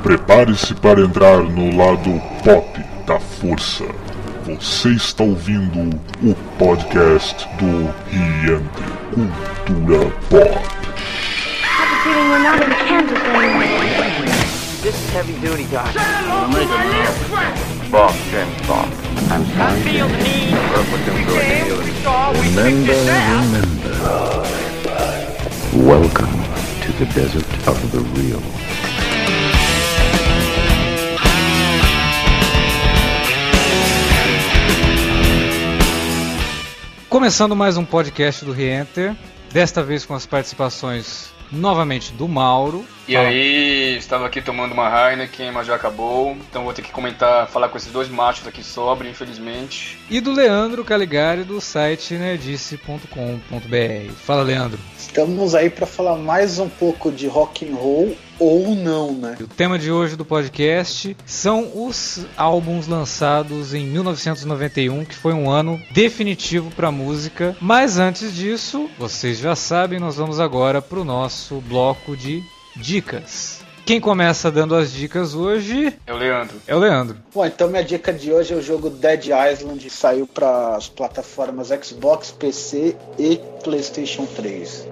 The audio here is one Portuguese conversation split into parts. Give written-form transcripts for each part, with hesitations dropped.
Prepare-se para entrar no lado pop da força. Você está ouvindo o podcast do Riente Cultura Pop. This is heavy duty, Doc. Bob, James Bond. I'm sorry. Remember. Welcome to the desert of the real. Começando mais um podcast do Reenter, desta vez com as participações novamente do Mauro. E aí, estava aqui tomando uma Heineken, mas já acabou, então vou ter que falar com esses dois machos aqui sobre, infelizmente. E do Leandro Caligari, do site nerdice.com.br. Fala, Leandro. Estamos aí para falar mais um pouco de rock and roll ou não, né? O tema de hoje do podcast são os álbuns lançados em 1991, que foi um ano definitivo para música. Mas antes disso, vocês já sabem, nós vamos agora para o nosso bloco de dicas. Quem começa dando as dicas hoje é o Leandro. Bom, então minha dica de hoje é o jogo Dead Island, que saiu para as plataformas Xbox, PC e PlayStation 3.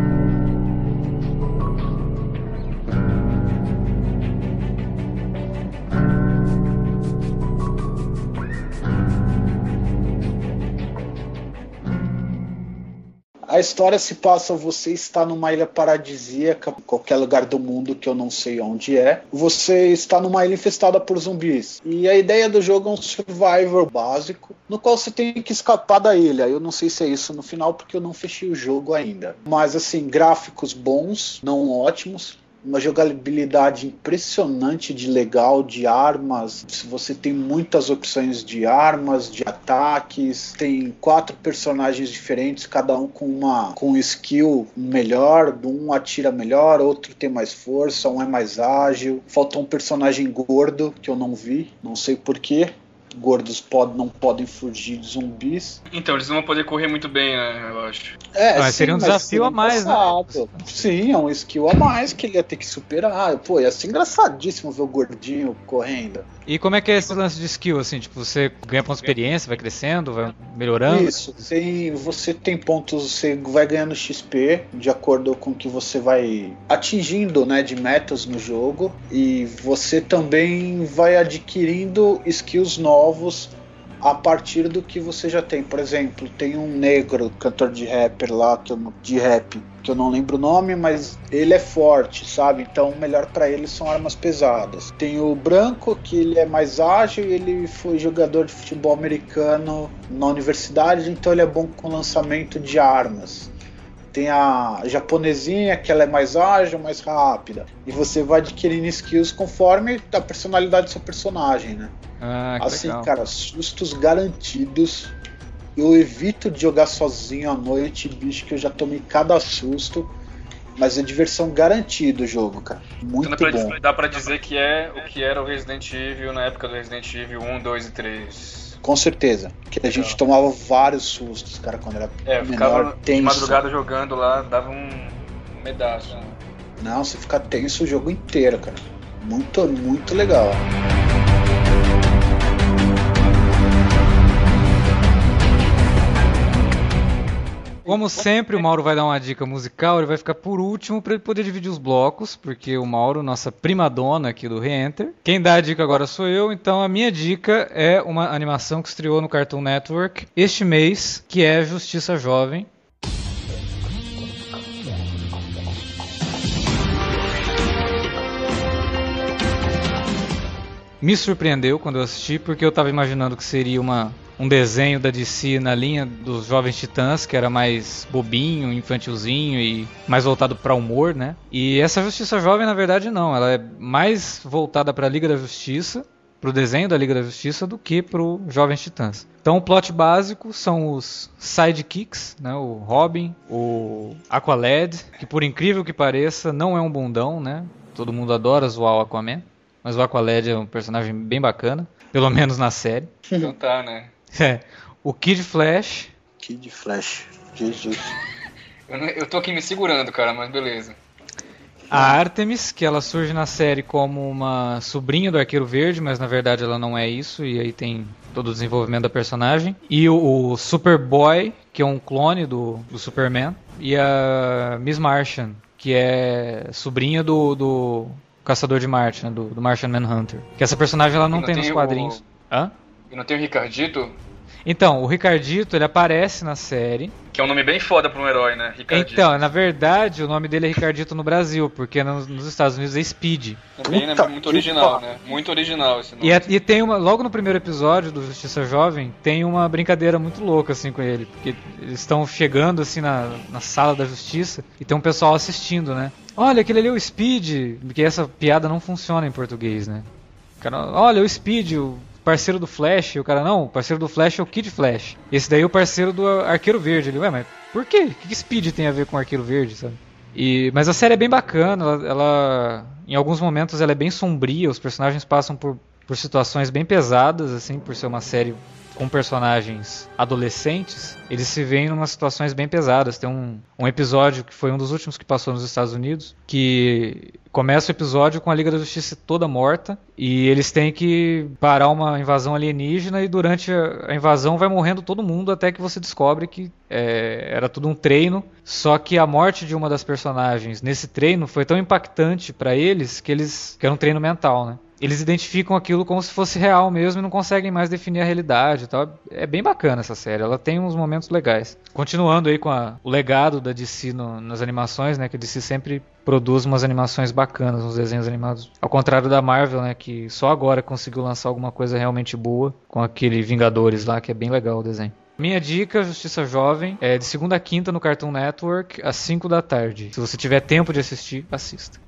A história se passa, você está numa ilha paradisíaca, qualquer lugar do mundo que eu não sei onde é. Você está numa ilha infestada por zumbis. E a ideia do jogo é um survival básico, no qual você tem que escapar da ilha. Eu não sei se é isso no final, porque eu não fechei o jogo ainda. Mas assim, gráficos bons, não ótimos. Uma jogabilidade impressionante de legal, de armas. Você tem muitas opções de armas, de ataques. Tem 4 personagens diferentes, cada um com um skill melhor. Um atira melhor, outro tem mais força, um é mais ágil. Falta um personagem gordo que eu não vi, não sei porquê. Gordos não podem fugir de zumbis. Então, eles não vão poder correr muito bem, né, eu acho. Mas seria um desafio a mais, né? Sim, é um skill a mais que ele ia ter que superar. Pô, ia ser engraçadíssimo ver o gordinho correndo. E como é que é esse lance de skill, assim? Tipo, você ganha pontos de experiência, vai crescendo, vai melhorando? Isso, você tem pontos, você vai ganhando XP de acordo com o que você vai atingindo, né, de metas no jogo. E você também vai adquirindo skills novos a partir do que você já tem. Por exemplo, tem um negro, cantor de rapper lá, de rap, que eu não lembro o nome, mas ele é forte, sabe? Então o melhor pra ele são armas pesadas. Tem o branco, que ele é mais ágil e ele foi jogador de futebol americano na universidade, então ele é bom com lançamento de armas. Tem a japonesinha, que ela é mais ágil, mais rápida. E você vai adquirindo skills conforme a personalidade do seu personagem, né? Ah, que assim, legal. Cara, sustos garantidos. Eu evito de jogar sozinho à noite, bicho, que eu já tomei cada susto. Mas é diversão garantida o jogo, cara. Muito então bom. Dá pra dizer que é o que era o Resident Evil na época do Resident Evil 1, 2 e 3. Com certeza. Que a gente tomava vários sustos, cara, quando era menor, ficava tenso. de madrugada jogando lá, dava um pedaço. Né? Não, você fica tenso o jogo inteiro, cara. Muito, muito legal. Como sempre, o Mauro vai dar uma dica musical, ele vai ficar por último para ele poder dividir os blocos, porque o Mauro, nossa primadona aqui do Reenter. Quem dá a dica agora sou eu, então a minha dica é uma animação que estreou no Cartoon Network este mês, que é Justiça Jovem. Me surpreendeu quando eu assisti, porque eu estava imaginando que seria um desenho da DC na linha dos Jovens Titãs, que era mais bobinho, infantilzinho e mais voltado para humor, né? E essa Justiça Jovem, na verdade, não. Ela é mais voltada para a Liga da Justiça, pro desenho da Liga da Justiça, do que pro Jovens Titãs. Então o plot básico são os sidekicks, né? O Robin, o Aqualad, que por incrível que pareça não é um bundão, né? Todo mundo adora zoar o Aquaman, mas o Aqualad é um personagem bem bacana, pelo menos na série. Então tá, né? O Kid Flash. Jesus. Eu tô aqui me segurando, cara, mas beleza. A Artemis, que ela surge na série como uma sobrinha do Arqueiro Verde, mas na verdade ela não é isso, e aí tem todo o desenvolvimento da personagem. E o Superboy, que é um clone do Superman. E a Miss Martian, que é sobrinha do Caçador de Marte, né, do Martian Manhunter. Que essa personagem ela não tem nos quadrinhos. Hã? E não tem o Ricardito? Então, o Ricardito, ele aparece na série. Que é um nome bem foda pra um herói, né? Ricardito. Então, na verdade, o nome dele é Ricardito no Brasil, porque nos Estados Unidos é Speed. Também, né? Muito original, né? Muito original esse nome. E tem logo no primeiro episódio do Justiça Jovem, tem uma brincadeira muito louca, assim, com ele. Porque eles estão chegando, assim, na sala da Justiça, e tem um pessoal assistindo, né? Olha, aquele ali é o Speed, porque essa piada não funciona em português, né? O cara, olha, o Speed, o parceiro do Flash, e o cara, não, o parceiro do Flash é o Kid Flash. Esse daí é o parceiro do Arqueiro Verde. Ele, ué, mas por quê? O que Speed tem a ver com Arqueiro Verde, sabe? Mas a série é bem bacana, ela em alguns momentos ela é bem sombria, os personagens passam por situações bem pesadas, assim, por ser uma série com personagens adolescentes, eles se veem em umas situações bem pesadas. Tem um episódio que foi um dos últimos que passou nos Estados Unidos, que começa o episódio com a Liga da Justiça toda morta, e eles têm que parar uma invasão alienígena, e durante a invasão vai morrendo todo mundo, até que você descobre que era tudo um treino, só que a morte de uma das personagens nesse treino foi tão impactante para eles, que era um treino mental, né? Eles identificam aquilo como se fosse real mesmo e não conseguem mais definir a realidade e tal. É bem bacana essa série, ela tem uns momentos legais. Continuando aí com o legado da DC nas animações, né, que a DC sempre produz umas animações bacanas, uns desenhos animados. Ao contrário da Marvel, né, que só agora conseguiu lançar alguma coisa realmente boa, com aquele Vingadores lá, que é bem legal o desenho. Minha dica, Justiça Jovem, é de segunda a quinta no Cartoon Network, às 5 da tarde. Se você tiver tempo de assistir, assista.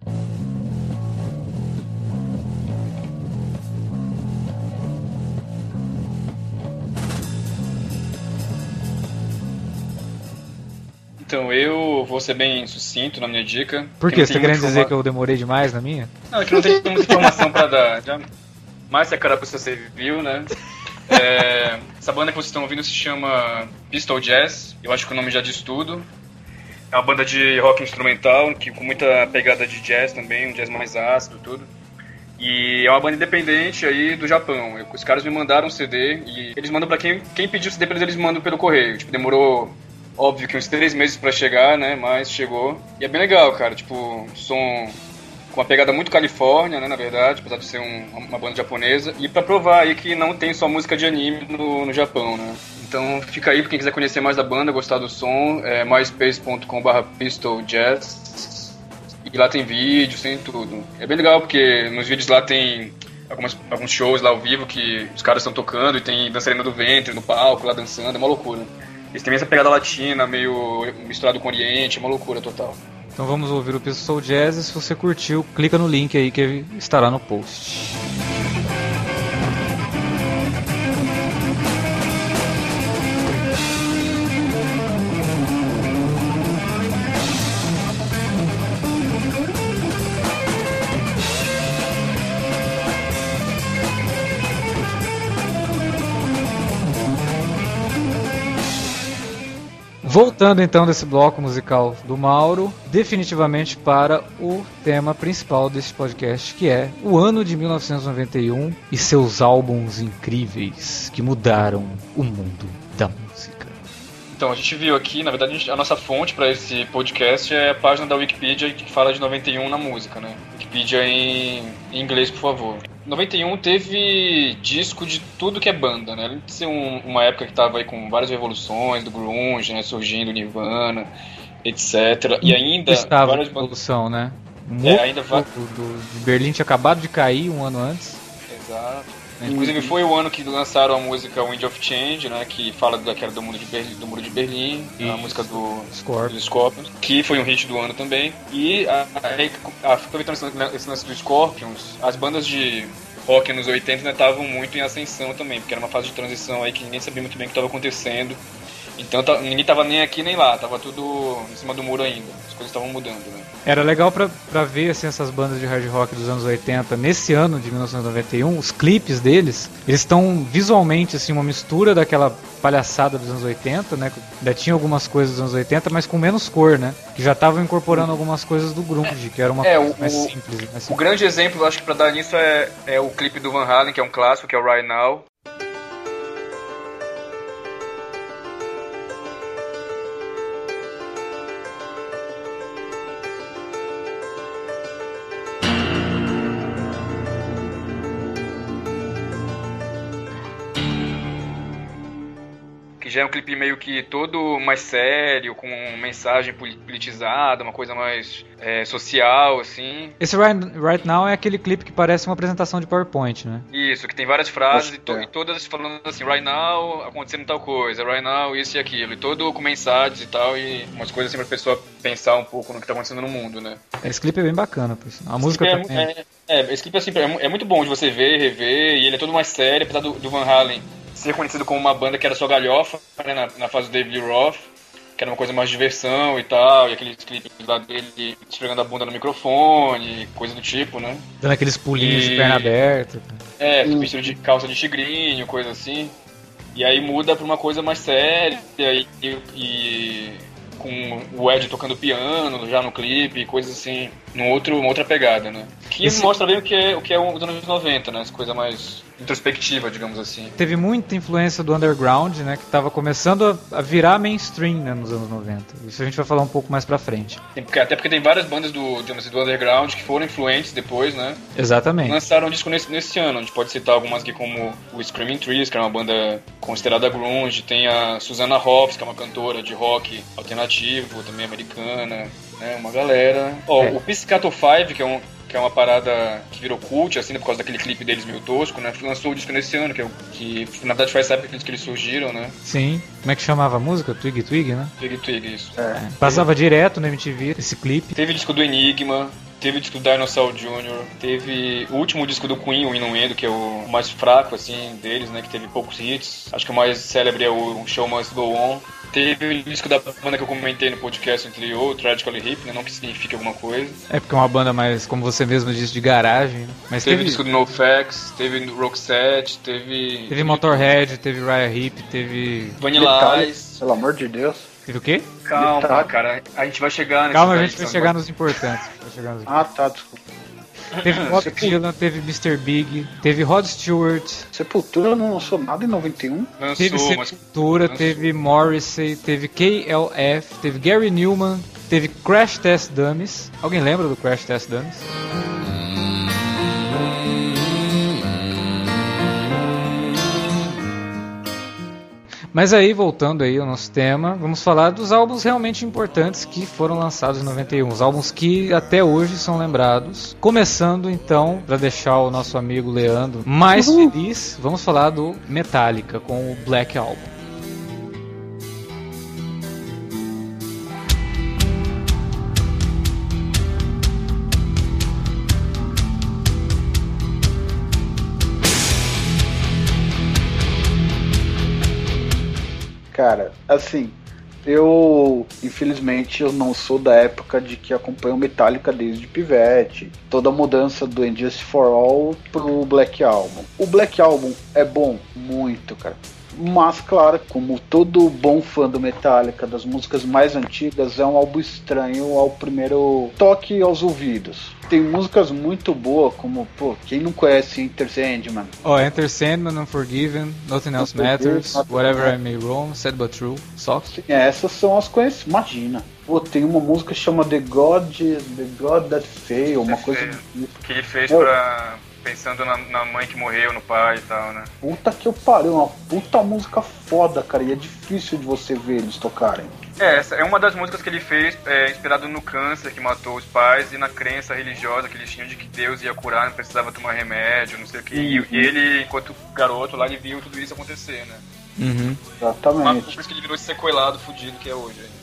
Então, eu vou ser bem sucinto na minha dica. Por quê? Você tá querendo dizer que eu demorei demais na minha? Não, é que não tem muita informação pra dar. Mais se a cara pra você viu, né? Essa banda que vocês estão ouvindo se chama Pistol Jazz. Eu acho que o nome já diz tudo. É uma banda de rock instrumental, com muita pegada de jazz também, um jazz mais ácido, tudo. E é uma banda independente aí do Japão. Os caras me mandaram um CD e eles mandam pra quem pediu o CD pra eles mandam pelo correio. Tipo, demorou... Óbvio que uns 3 meses pra chegar, né, mas chegou. E é bem legal, cara, tipo, som com uma pegada muito Califórnia, né, na verdade, apesar de ser uma banda japonesa. E pra provar aí que não tem só música de anime no Japão, né. Então fica aí pra quem quiser conhecer mais da banda, gostar do som, myspace.com/pistoljazz. E lá tem vídeos, tem tudo. É bem legal porque nos vídeos lá tem alguns shows lá ao vivo que os caras estão tocando e tem dançarina do ventre no palco lá dançando, é uma loucura. Eles têm essa pegada latina, meio misturado com o Oriente, é uma loucura total. Então vamos ouvir o Pistol Jazz, e se você curtiu, clica no link aí que estará no post. Voltando então desse bloco musical do Mauro, definitivamente para o tema principal deste podcast, que é o ano de 1991 e seus álbuns incríveis que mudaram o mundo da música. Então, a gente viu aqui, na verdade, a nossa fonte para esse podcast é a página da Wikipedia que fala de 91 na música, né? Wikipedia em inglês, por favor. 91 teve disco de tudo que é banda, né? Além de ser uma época que tava aí com várias revoluções do grunge, né? Surgindo, Nirvana, etc. E ainda estava várias revolução, né? Ainda de Berlim tinha acabado de cair um ano antes. Exato. Inclusive foi o ano que lançaram a música Wind of Change, né? Que fala daquela do Muro de Berlim, a música do Scorpions, que foi um hit do ano também. E aproveitando esse lance do Scorpions, as bandas de rock nos 80 ainda estavam muito em ascensão também, porque era uma fase de transição aí que ninguém sabia muito bem o que estava acontecendo. Então ninguém tava nem aqui nem lá, tava tudo em cima do muro ainda. As coisas estavam mudando, né? Era legal pra ver assim, essas bandas de hard rock dos anos 80 nesse ano de 1991, os clipes deles, eles estão visualmente assim, uma mistura daquela palhaçada dos anos 80, né? Ainda tinha algumas coisas dos anos 80, mas com menos cor, né? Que já estavam incorporando algumas coisas do grunge, que era uma coisa mais simples. O grande exemplo, acho que pra dar nisso é o clipe do Van Halen, que é um clássico, que é o Right Now. Que já é um clipe meio que todo mais sério, com mensagem politizada, uma coisa mais social, assim. Esse Right Now é aquele clipe que parece uma apresentação de PowerPoint, né? Isso, que tem várias frases e todas falando assim, Right Now, acontecendo tal coisa, Right Now, isso e aquilo. E todo com mensagens e tal, e umas coisas assim pra pessoa pensar um pouco no que tá acontecendo no mundo, né? Esse clipe é bem bacana, por sinal. A música também. Esse clipe assim, é muito bom de você ver, rever, e ele é todo mais sério, apesar do Van Halen ser conhecido como uma banda que era só galhofa, né, na fase do David Lee Roth, que era uma coisa mais de diversão e tal, e aqueles clipes lá dele esfregando a bunda no microfone, coisa do tipo, né? Dando aqueles pulinhos de perna aberta. Vestido de calça de tigrinho, coisa assim. E aí muda pra uma coisa mais séria, e com o Ed tocando piano já no clipe, coisas assim, uma outra pegada, né? Que mostra bem o que é os anos 90, né? Essa coisa mais introspectiva, digamos assim. Teve muita influência do underground, né? Que estava começando a virar mainstream, né, nos anos 90. Isso a gente vai falar um pouco mais pra frente. Até porque tem várias bandas do underground que foram influentes depois, né? Exatamente. Lançaram um disco nesse ano. A gente pode citar algumas aqui como o Screaming Trees, que é uma banda considerada grunge. Tem a Susanna Hoffs, que é uma cantora de rock alternativo, também americana, né? Uma galera. O Pizzicato 5, que é uma parada que virou cult, assim, por causa daquele clipe deles meio tosco, né? Lançou o disco nesse ano, que na verdade faz época que eles surgiram, né? Sim. Como é que chamava a música? Twig Twig, né? Twig, isso. Passava direto no MTV esse clipe. Teve o disco do Enigma, teve o disco do Dinosaur Jr., teve o último disco do Queen, o Innuendo, que é o mais fraco, assim, deles, né? Que teve poucos hits. Acho que o mais célebre é o Show Must Go On. Teve o disco da banda que eu comentei no podcast anterior, o Tragically Hip, né? Não que signifique alguma coisa. É porque é uma banda mais, como você mesmo disse, de garagem, né? Mas teve o disco do NoFX, teve Roxette, teve Motorhead, teve Uriah Heep, teve Vanilla Ice. Pelo amor de Deus. Teve o quê? Calma, cara. A gente vai chegar Calma, a gente vai chegar nos importantes. Desculpa. Teve Bob Dylan, teve Mr. Big, teve Rod Stewart. Sepultura não lançou nada em 91? Teve Sepultura, teve Morrissey, teve KLF, teve Gary Newman, teve Crash Test Dummies. Alguém lembra do Crash Test Dummies? Mas aí, voltando aí ao nosso tema, vamos falar dos álbuns realmente importantes que foram lançados em 91. Os álbuns que até hoje são lembrados. Começando então, para deixar o nosso amigo Leandro mais feliz, vamos falar do Metallica com o Black Album. Cara, assim, infelizmente, eu não sou da época de que acompanho o Metallica desde pivete. Toda a mudança do Injustice for All pro Black Album. O Black Album é bom? Muito, cara. Mas, claro, como todo bom fã do Metallica, das músicas mais antigas, é um álbum estranho ao primeiro toque aos ouvidos. Tem músicas muito boas, como, quem não conhece Enter Sandman? Enter Sandman, Unforgiven, Nothing Else Matters, Whatever I May Roam, Sad But True, só? Sim, essas são as conhecidas, imagina. Tem uma música que chama The God That Failed, uma coisa... Que ele fez pra... Pensando na mãe que morreu, no pai e tal, né? Puta que eu pariu, uma puta música foda, cara, e é difícil de você ver eles tocarem. Essa é uma das músicas que ele fez inspirado no câncer que matou os pais e na crença religiosa que eles tinham de que Deus ia curar, não precisava tomar remédio, não sei o que. E ele, enquanto garoto lá, ele viu tudo isso acontecer, né? Uhum. Exatamente. Por isso que ele virou esse sequelado fudido que é hoje.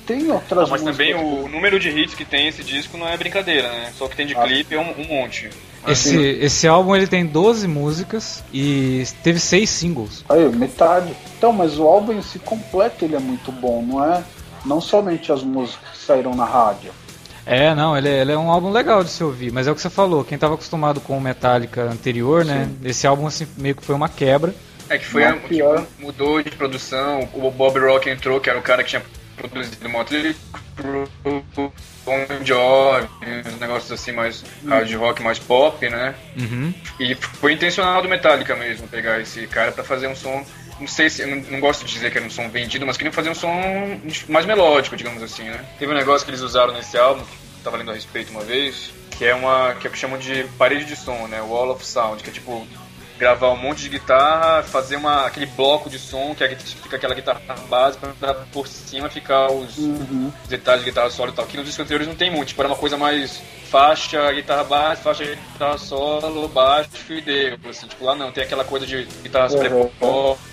tem outras Mas músicas. também o número de hits que tem esse disco não é brincadeira, né? Só que tem de clipe é um monte. Esse álbum ele tem 12 músicas e teve 6 singles. Aí, metade. Então, mas o álbum em si completo ele é muito bom, não é? Não somente as músicas que saíram na rádio. Não, ele é um álbum legal de se ouvir, mas é o que você falou, quem estava acostumado com o Metallica anterior, né? Esse álbum assim, meio que foi uma quebra. É que foi mudou de produção, o Bob Rock entrou, que era o cara que tinha produzido Motley Crue, Bon Jovi, uns negócios assim mais hard rock, mais pop, né? Uhum. E foi intencional do Metallica mesmo, pegar esse cara pra fazer um som, não sei se, eu não gosto de dizer que era um som vendido, mas queriam fazer um som mais melódico, digamos assim, né? Teve um negócio que eles usaram nesse álbum, que eu tava lendo a respeito uma vez, que é o que chamam de parede de som, né? Wall of Sound, que é tipo gravar um monte de guitarra, fazer aquele bloco de som, que fica aquela guitarra básica, pra por cima ficar os detalhes de guitarra solo e tal. Que nos discos anteriores não tem muito, tipo, era uma coisa mais faixa, guitarra base, faixa, guitarra solo, baixo e dedo, assim, tipo, lá não, tem aquela coisa de guitarra precoce,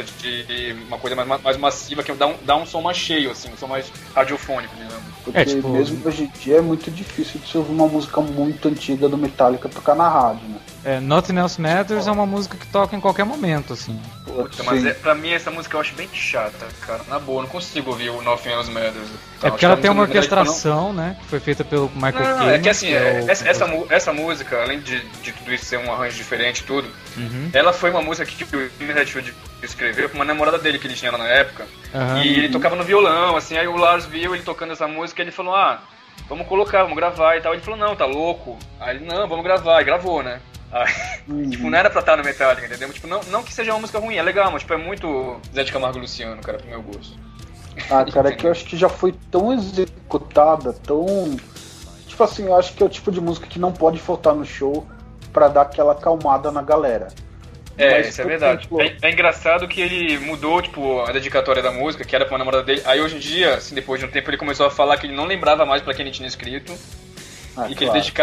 de uma coisa mais massiva, que dá um som mais cheio, assim, um som mais radiofônico, digamos. Porque mesmo hoje em dia é muito difícil de você ouvir uma música muito antiga do Metallica tocar na rádio, né? Nothing Else Matters é uma música que toca em qualquer momento, assim. Puta, mas pra mim essa música eu acho bem chata, cara. Na boa, eu não consigo ouvir o Nothing Else Matters. Porque ela tem uma orquestração, né? Que foi feita pelo Michael Kamen. É que assim, essa música, além de tudo isso ser um arranjo diferente e tudo, ela foi uma música que o Jimmy Hatfield escreveu pra uma namorada dele que ele tinha lá na época. E ele tocava no violão, assim, aí o Lars viu ele tocando essa música e ele falou, vamos colocar, vamos gravar e tal. Ele falou, não, tá louco. Aí ele, não, vamos gravar, e gravou, né? Tipo, não era pra estar no Metallica, entendeu? Tipo, não que seja uma música ruim, é legal, mas tipo, é muito Zé de Camargo e Luciano, cara, pro meu gosto. Cara, é que eu acho que já foi tão executada, tão... Tipo assim, eu acho que é o tipo de música que não pode faltar no show pra dar aquela acalmada na galera. Mas, isso é verdade. É engraçado que ele mudou, tipo, a dedicatória da música, que era pra uma namorada dele. Aí hoje em dia, assim, depois de um tempo, ele começou a falar que ele não lembrava mais pra quem ele tinha escrito. Que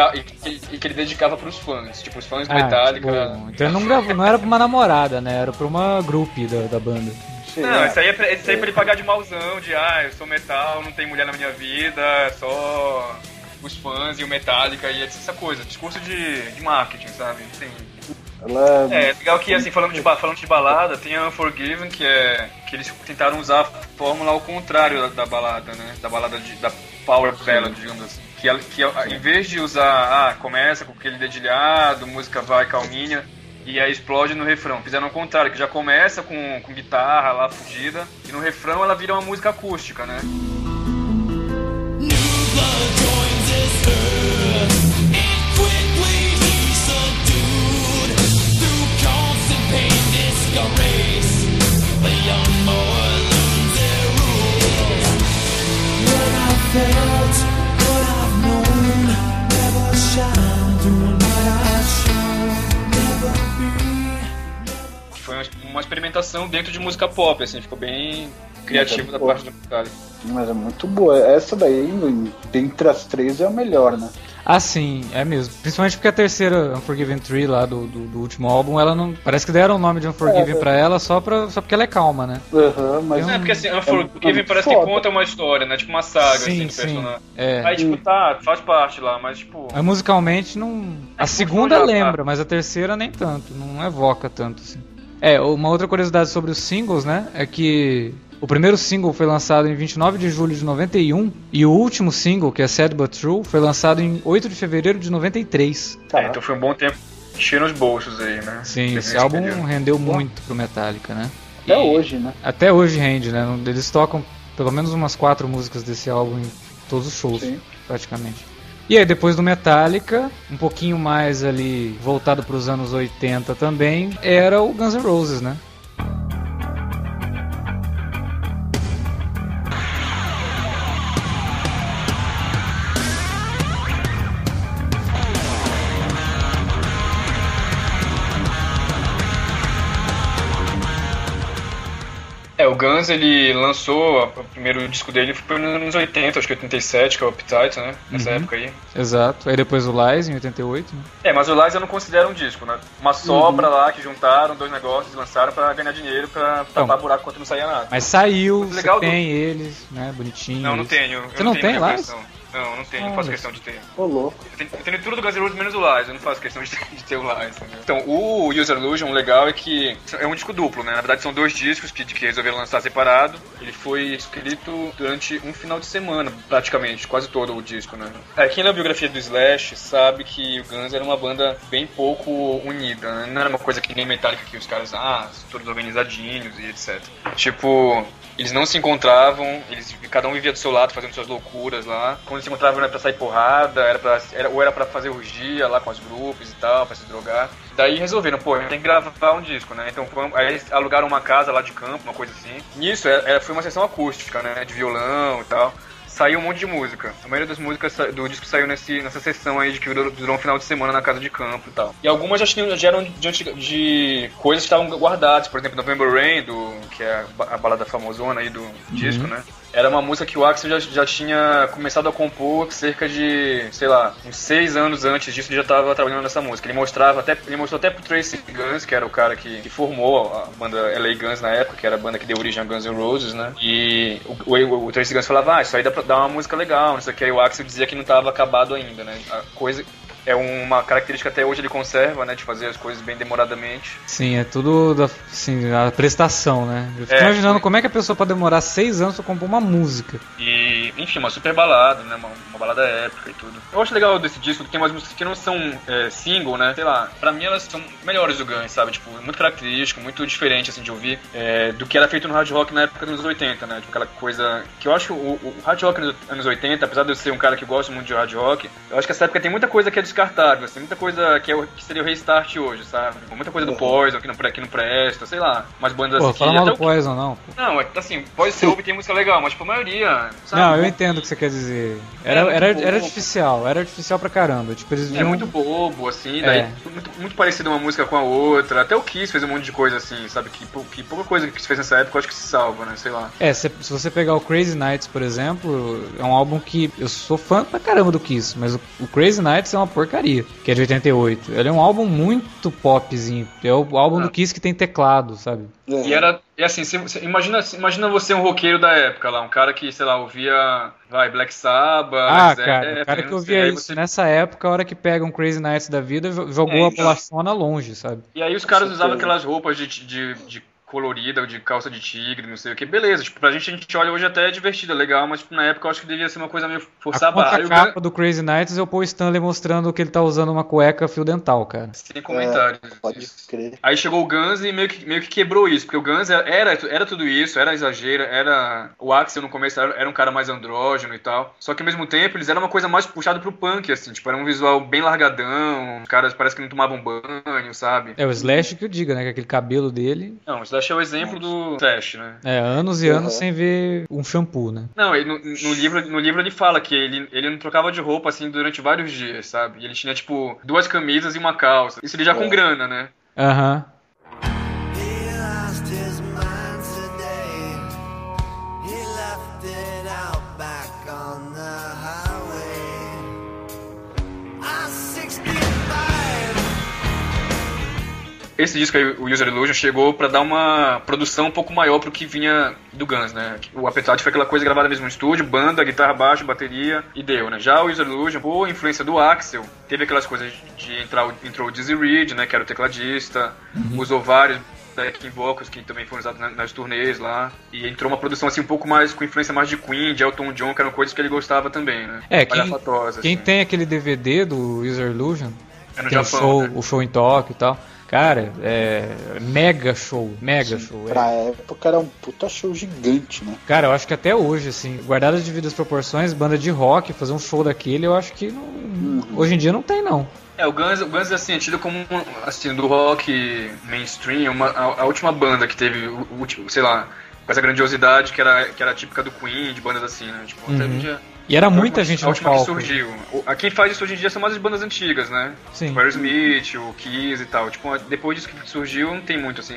ele dedicava pros fãs, tipo, os fãs do Metallica. Tipo, então ele não gravou, não era pra uma namorada, né? Era pra uma groupie da banda. Não, isso aí é pra ele pagar de mauzão, eu sou metal, não tem mulher na minha vida, só os fãs e o Metallica e essa coisa, discurso de marketing, sabe? Tem... É legal que, assim, falando de balada, tem a Unforgiven, que eles tentaram usar a fórmula ao contrário da balada, né? Da balada da Power Ballad, digamos assim. Que em vez de usar, começa com aquele dedilhado, música vai calminha, e aí explode no refrão. Fizeram ao contrário, que já começa com guitarra lá fudida, e no refrão ela vira uma música acústica, né? Foi uma experimentação dentro de música pop, assim, ficou bem criativo da parte do Metallica. Mas é muito boa. Essa daí, dentre as três, é a melhor, né? Ah, sim, é mesmo. Principalmente porque a terceira, Unforgiven 3, lá do último álbum, ela não... Parece que deram o nome de Unforgiven pra ela só porque ela é calma, né? Mas... porque assim, Unforgiven parece que conta uma história, né? Tipo uma saga, assim, do personagem. Aí, tipo, faz parte lá, mas, tipo... Mas musicalmente, não... A segunda lembra, mas a terceira nem tanto, não evoca tanto, assim. Uma outra curiosidade sobre os singles, né, é que o primeiro single foi lançado em 29 de julho de 91 e o último single, que é Sad But True, foi lançado em 8 de fevereiro de 93. Então foi um bom tempo enchendo os bolsos aí, né? Sim, esse álbum rendeu muito pro Metallica, né? Até hoje, né? Até hoje rende, né? Eles tocam pelo menos umas 4 músicas desse álbum em todos os shows, praticamente. E aí, depois do Metallica, um pouquinho mais ali voltado para os anos 80 também, era o Guns N' Roses, né? O Guns, ele lançou, o primeiro disco dele foi nos anos 80, acho que 87, que é o Appetite, né? Nessa época aí. Exato. Aí depois o Lies, em 88, né? Mas o Lies eu não considero um disco, né? Uma sobra lá que juntaram 2 negócios e lançaram pra ganhar dinheiro, pra tapar buraco enquanto não saía nada. Mas saiu, Muito você legal tem eles, né? Bonitinho. Não tenho. Você não tem Lies? Versão. Não tenho, não faço questão de ter. Ô, louco. Eu tenho tudo do Guns N' Roses menos o Lies, eu não faço questão de ter o Lies, entendeu? Então, o User Illusion, o legal é que é um disco duplo, né? Na verdade são 2 discos que resolveram lançar separado. Ele foi escrito durante um final de semana, praticamente, quase todo o disco, né? Quem lê a biografia do Slash sabe que o Guns era uma banda bem pouco unida, né? Não era uma coisa que nem Metallica, que os caras, todos organizadinhos e etc. Tipo, eles não se encontravam, cada um vivia do seu lado fazendo suas loucuras lá. Quando se encontravam era pra sair porrada, ou era pra fazer orgia lá com os grupos e tal, pra se drogar. Daí resolveram, tem que gravar um disco, né? Então aí eles alugaram uma casa lá de campo, uma coisa assim. Nisso foi uma sessão acústica, né? De violão e tal. Saiu um monte de música. A maioria das músicas do disco saiu nessa sessão aí que durou um final de semana na casa de campo e tal. E algumas já eram de coisas que estavam guardadas. Por exemplo, November Rain, que é a balada famosona aí do disco, né? Era uma música que o Axl já tinha começado a compor cerca de, sei lá, uns 6 anos antes disso, ele já estava trabalhando nessa música. Ele mostrou até pro Tracy Guns, que era o cara que formou a banda LA Guns na época, que era a banda que deu origem a Guns N' Roses, né? E o Tracy Guns falava, isso aí dá pra dar uma música legal, não sei o que. Aí o Axl dizia que não estava acabado ainda, né? A coisa... É uma característica até hoje ele conserva, né? De fazer as coisas bem demoradamente. Sim, é tudo a prestação, né? Eu fico imaginando como é que a pessoa pode demorar 6 anos pra compor uma música. E, enfim, uma super balada, né? Uma balada épica e tudo. Eu acho legal desse disco que tem umas músicas que não são single, né? Sei lá, pra mim elas são melhores do Guns, sabe? Tipo, muito característico, muito diferente, assim, de ouvir do que era feito no hard rock na época dos anos 80, né? Tipo, aquela coisa que eu acho o hard rock nos anos 80, apesar de eu ser um cara que gosta muito de hard rock, eu acho que essa época tem muita coisa que é descartável, assim, muita coisa que seria o Restart hoje, sabe? Muita coisa do Poison que não presta, sei lá, umas bandas assim. Fala mal do Poison, não. Não, assim, pode ser tem música legal, mas tipo, a maioria, sabe? Não, eu entendo o que você quer dizer. Era artificial pra caramba. Tipo, eles viam... muito bobo, assim, daí muito parecido uma música com a outra. Até o Kiss fez um monte de coisa assim, sabe? Que pouca coisa que se fez nessa época eu acho que se salva, né? Sei lá. Se você pegar o Crazy Nights, por exemplo, é um álbum que eu sou fã pra caramba do Kiss, mas o Crazy Nights é uma porcaria, que é de 88. Ele é um álbum muito popzinho. É o álbum do Kiss que tem teclado, sabe? E assim, imagina você um roqueiro da época lá, um cara que, sei lá, ouvia Black Sabbath, o cara que ouvia isso nessa época, a hora que pega um Crazy Nights da vida, jogou a bolachona longe, sabe? E aí os caras usavam aquelas roupas de colorida ou de calça de tigre, não sei o que, beleza, tipo, pra gente olha hoje até é divertido, é legal, mas tipo, na época eu acho que devia ser uma coisa meio forçar a barra. A capa do Crazy Nights é o Paul Stanley mostrando que ele tá usando uma cueca fio dental, cara. Sem comentários. Pode crer. Aí chegou o Guns e meio que quebrou isso, porque o Guns era tudo isso, era exagero, o Axl no começo era um cara mais andrógeno e tal, só que ao mesmo tempo eles eram uma coisa mais puxada pro punk, assim, tipo, era um visual bem largadão, os caras parece que não tomavam banho, sabe? É o Slash que eu diga, né, que aquele cabelo dele... Não, o Slash é o exemplo do Slash, né? Anos e anos sem ver um shampoo, né? Não, no livro ele fala que ele não trocava de roupa, assim, durante vários dias, sabe? E ele tinha, tipo, 2 camisas e uma calça. Isso ele já com grana, né? Aham. Esse disco aí, o User Illusion, chegou pra dar uma produção um pouco maior pro que vinha do Guns, né? O Appetite foi aquela coisa gravada mesmo no estúdio, banda, guitarra, baixo, bateria e deu, né? Já o User Illusion, por influência do Axl, teve aquelas coisas de entrou o Dizzy Reed, né? Que era o tecladista, usou vários backing vocals que também foram usados nas turnês lá, e entrou uma produção assim um pouco mais, com influência mais de Queen, de Elton John, que eram coisas que ele gostava também, né? Quem assim. Tem aquele DVD do User Illusion, no tem Japão, o show em Tóquio e tal. Cara, mega show. Pra época era um puta show gigante, né? Cara, eu acho que até hoje, assim, guardadas de devidas proporções, banda de rock, fazer um show daquele, eu acho que hoje em dia não tem, não. O Guns assim, é tido como, assim, do rock mainstream, a última banda que teve, sei lá, com essa grandiosidade que era típica do Queen, de bandas assim, né? Tipo, até um dia... E era muita gente no palco. A última que surgiu. Quem faz isso hoje em dia são mais as bandas antigas, né? Sim. O Aerosmith, o Kiss e tal. Tipo, depois disso que surgiu, não tem muito, assim.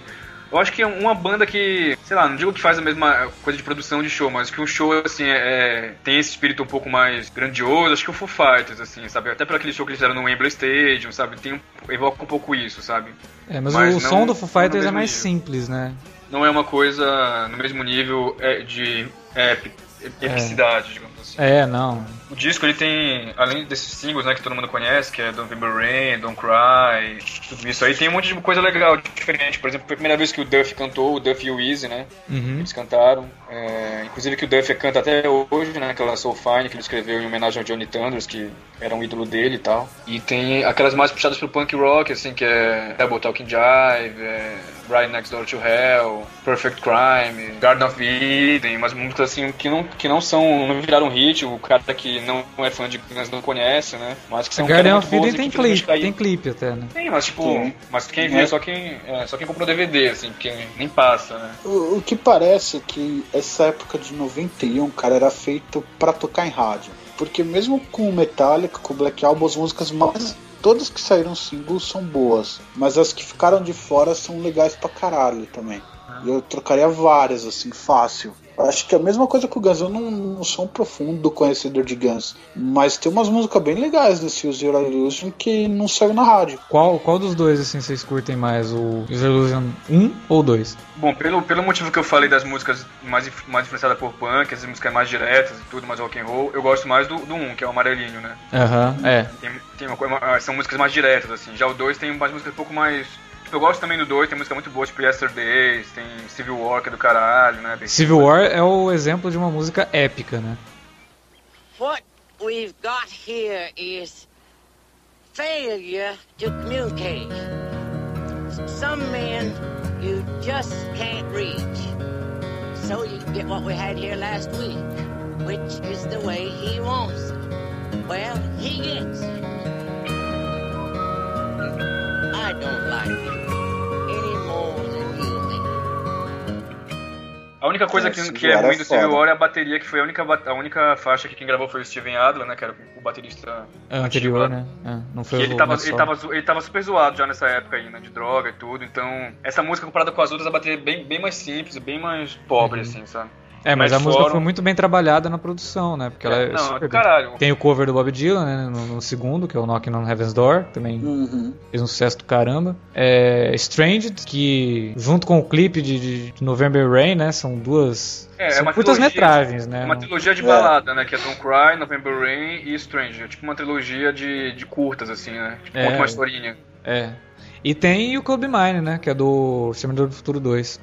Eu acho que é uma banda que, sei lá, não digo que faz a mesma coisa de produção de show, mas que um show, assim, tem esse espírito um pouco mais grandioso, acho que o Foo Fighters, assim, sabe? Até por aquele show que eles fizeram no Wembley Stadium, sabe? Evoca um pouco isso, sabe? Mas o som do Foo Fighters é mais simples, né? Não é uma coisa no mesmo nível de epicidade, digamos assim. Não. O disco, ele tem, além desses singles, né, que todo mundo conhece, que é November Rain, Don't Cry, tudo isso aí, tem um monte de coisa legal, diferente. Por exemplo, foi a primeira vez que o Duff cantou, o Duff e o Easy, né? Eles cantaram. Inclusive que o Duff canta até hoje, né? Aquela Soul Fine que ele escreveu em homenagem ao Johnny Thunders, que era um ídolo dele e tal. E tem aquelas mais puxadas pro punk rock, assim, que é Double Talking Jive, Right Next Door to Hell, Perfect Crime, Garden of Eden, umas músicas assim que não viraram hit, o cara que não é fã de Guns não conhece, né? Mas que são Garden of Eden tem clipe até, né? Tem, mas tipo, mas quem vê é só quem comprou DVD, assim, porque nem passa, né? O que parece é que essa época de 91, cara, era feito pra tocar em rádio. Porque mesmo com o Metallica, com o Black Album, as músicas mais... Todas que saíram singles são boas, mas as que ficaram de fora são legais pra caralho também. Eu trocaria várias, assim, fácil. Acho que é a mesma coisa com o Guns. Eu não sou um profundo conhecedor de Guns, mas tem umas músicas bem legais desse Use Your Illusion que não saiu na rádio. Qual dos dois, assim, vocês curtem mais? O Use Your Illusion 1 ou 2? Bom, pelo motivo que eu falei das músicas mais influenciadas por punk, as músicas mais diretas e tudo, mais rock and roll, eu gosto mais do 1, que é o amarelinho, né? São músicas mais diretas, assim. Já o 2 tem umas músicas um pouco mais... Eu gosto também do 2, tem música muito boa, tipo Yesterdays, tem Civil War, que é do caralho, né? Civil War é o exemplo de uma música épica, né? What we've got here is failure to communicate. Some men you just can't reach. So you get what we had here last week, which is the way he wants it. Well, he gets it. I don't like it. A única coisa que é ruim do Civil War é a bateria, que foi a única faixa que quem gravou foi o Steven Adler, né? Que era o baterista anterior, né? Não foi ele tava super zoado já nessa época aí, né? De droga e tudo. Então, essa música comparada com as outras, a bateria é bem mais simples, bem mais pobre, assim, sabe? Mas a música foi muito bem trabalhada na produção, né? Porque ela é super caralho. Tem o cover do Bob Dylan, né? No segundo, que é o Knocking on Heaven's Door, também fez um sucesso do caramba. Stranged, que junto com o clipe de November Rain, né? São duas... são curtas-metragens, né? Uma trilogia de balada, né? Que é Don't Cry, November Rain e Stranged. É tipo uma trilogia de curtas, assim, né? Tipo, conta uma historinha. E tem o Club Mine, né? Que é do Exterminador do Futuro 2.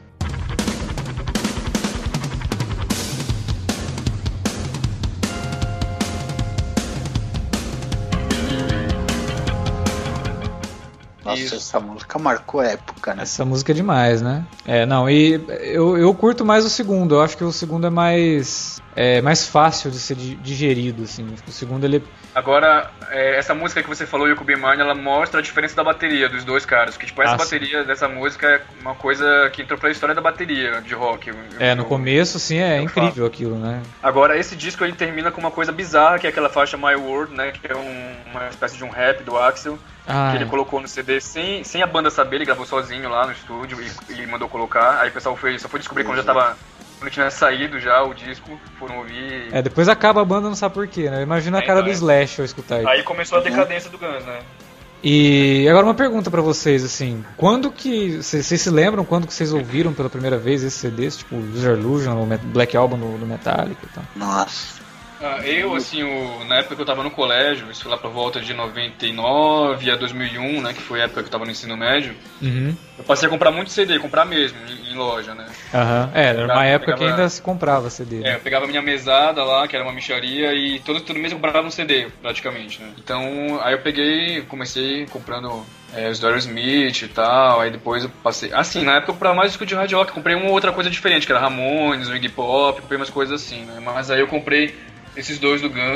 Nossa, essa música marcou a época, né? Essa música é demais, né? E eu curto mais o segundo. Eu acho que o segundo é mais fácil de ser digerido, assim. O segundo, ele... Agora, essa música que você falou, Yoko Be Mine, ela mostra a diferença da bateria dos dois caras. Porque, tipo, essa bateria dessa música é uma coisa que entrou pra história da bateria de rock. No começo, sim, é incrível aquilo, né? Agora, esse disco, ele termina com uma coisa bizarra, que é aquela faixa My World, né? Que é uma espécie de um rap do Axl. Que ele colocou no CD sem a banda saber, ele gravou sozinho lá no estúdio e mandou colocar. Aí o pessoal só foi descobrir quando tinha saído já o disco, foram ouvir. Depois acaba a banda, não sabe por quê, né? Imagina a cara do Slash ao escutar isso. Aí começou a decadência do Guns, né? E agora uma pergunta pra vocês, assim, quando que... Vocês se lembram quando que vocês ouviram pela primeira vez esses CDs, tipo Use Your Illusion, o Black Album do Metallica e tal? Nossa. Eu, assim, na época que eu tava no colégio, isso foi lá por volta de 99 a 2001, né, que foi a época que eu tava no ensino médio, eu passei a comprar muito CD, comprar mesmo, em loja, né. Era uma época que ainda se comprava CD. Né? Eu pegava minha mesada lá, que era uma mixaria, e todo mês eu comprava um CD, praticamente, né. Então, aí eu comecei comprando os Aerosmith e tal, aí depois eu passei... Assim, na época eu comprava mais disco de hard rock, comprei uma outra coisa diferente, que era Ramones, Iggy Pop, comprei umas coisas assim, né, mas aí eu comprei esses dois do Guns,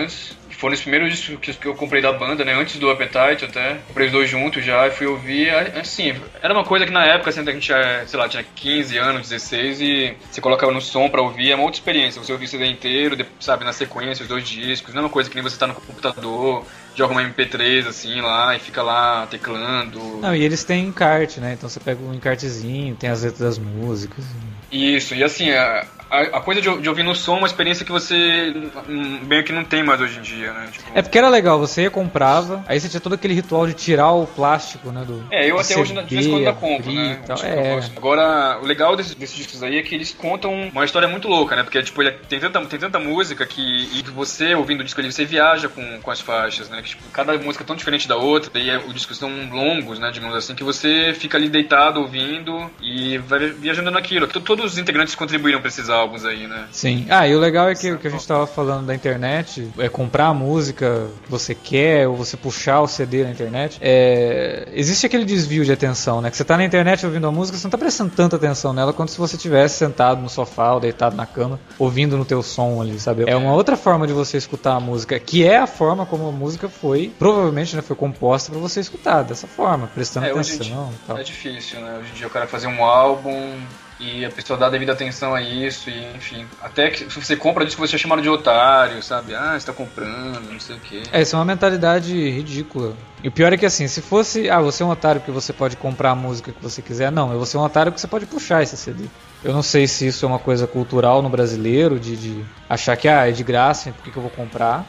Foram os primeiros discos que eu comprei da banda, né? Antes do Appetite até. Comprei os dois juntos já e fui ouvir. Assim, era uma coisa que na época, assim, a gente, sei lá, tinha 15 anos, 16 e você colocava no som pra ouvir. É uma outra experiência. Você ouvir o CD inteiro, sabe, na sequência, os dois discos. Não é uma coisa que nem você tá no computador, joga uma MP3 assim lá e fica lá teclando. Não, e eles têm encarte, né? Então você pega um encartezinho, tem as letras das músicas. Isso, e assim, a coisa de ouvir no som é uma experiência que você meio que não tem mais hoje em dia, né? Tipo... É porque era legal, você ia, comprava, aí você tinha todo aquele ritual de tirar o plástico, né? Eu até hoje de vez em quando ainda compro, né? Tipo, Agora, o legal desses discos aí é que eles contam uma história muito louca, né? Porque tipo, tem tanta música que você, ouvindo o disco ali, você viaja com as faixas, né? Que, tipo, cada música é tão diferente da outra, e os discos são longos, né? Digamos assim, que você fica ali deitado ouvindo e vai viajando naquilo. Todos os integrantes contribuíram pra esses álbuns aí, né? Sim. E o legal é que o que a gente tava falando da internet, é comprar a música que você quer, ou você puxar o CD na internet. Existe aquele desvio de atenção, né? Que você tá na internet ouvindo a música, você não tá prestando tanta atenção nela quanto se você tivesse sentado no sofá ou deitado na cama, ouvindo no teu som ali, sabe? É uma outra forma de você escutar a música, que é a forma como a música foi, provavelmente, né, foi composta pra você escutar, dessa forma, prestando atenção e tal. É difícil, né? Hoje em dia o cara fazer um álbum e a pessoa dá a devida atenção a isso, e enfim. Até que se você compra disco, você é chamado de otário, sabe? Você tá comprando, não sei o quê. Isso é uma mentalidade ridícula. E o pior é que assim, se fosse, você é um otário que você pode comprar a música que você quiser, não, você é um otário que você pode puxar esse CD. Eu não sei se isso é uma coisa cultural no brasileiro, de achar que é de graça, por que eu vou comprar,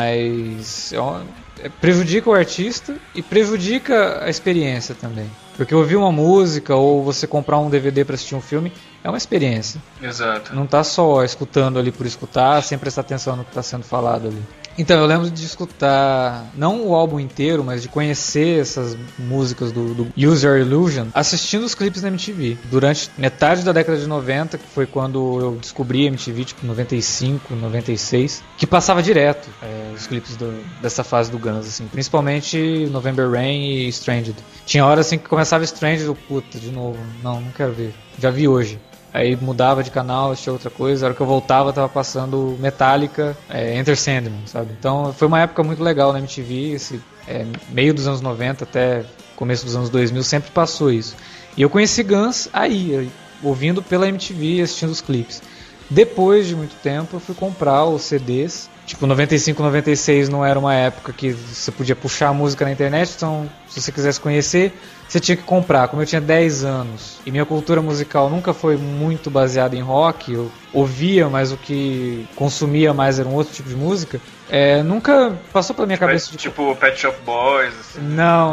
mas prejudica o artista e prejudica a experiência também. Porque ouvir uma música ou você comprar um DVD para assistir um filme é uma experiência. Exato. Não tá só escutando ali por escutar, sem prestar atenção no que está sendo falado ali. Então, eu lembro de escutar, não o álbum inteiro, mas de conhecer essas músicas do Use Your Illusion, assistindo os clipes na MTV. Durante metade da década de 90, que foi quando eu descobri a MTV, tipo 95, 96, que passava direto os clipes dessa fase do Guns, assim, principalmente November Rain e Stranded. Tinha horas assim que começava Stranded, puta, de novo, não quero ver, já vi hoje. Aí mudava de canal, assistia outra coisa. A hora que eu voltava, tava passando Metallica, Enter Sandman, sabe? Então foi uma época muito legal na MTV. Meio dos anos 90 até começo dos anos 2000 sempre passou isso. E eu conheci Guns aí, ouvindo pela MTV, assistindo os clipes. Depois de muito tempo, eu fui comprar os CDs. Tipo, 95, 96 não era uma época que você podia puxar a música na internet, então se você quisesse conhecer, você tinha que comprar. Como eu tinha 10 anos e minha cultura musical nunca foi muito baseada em rock, eu ouvia, mas o que consumia mais era um outro tipo de música, nunca passou pela minha cabeça... Tipo Pet Shop Boys? Assim. Não.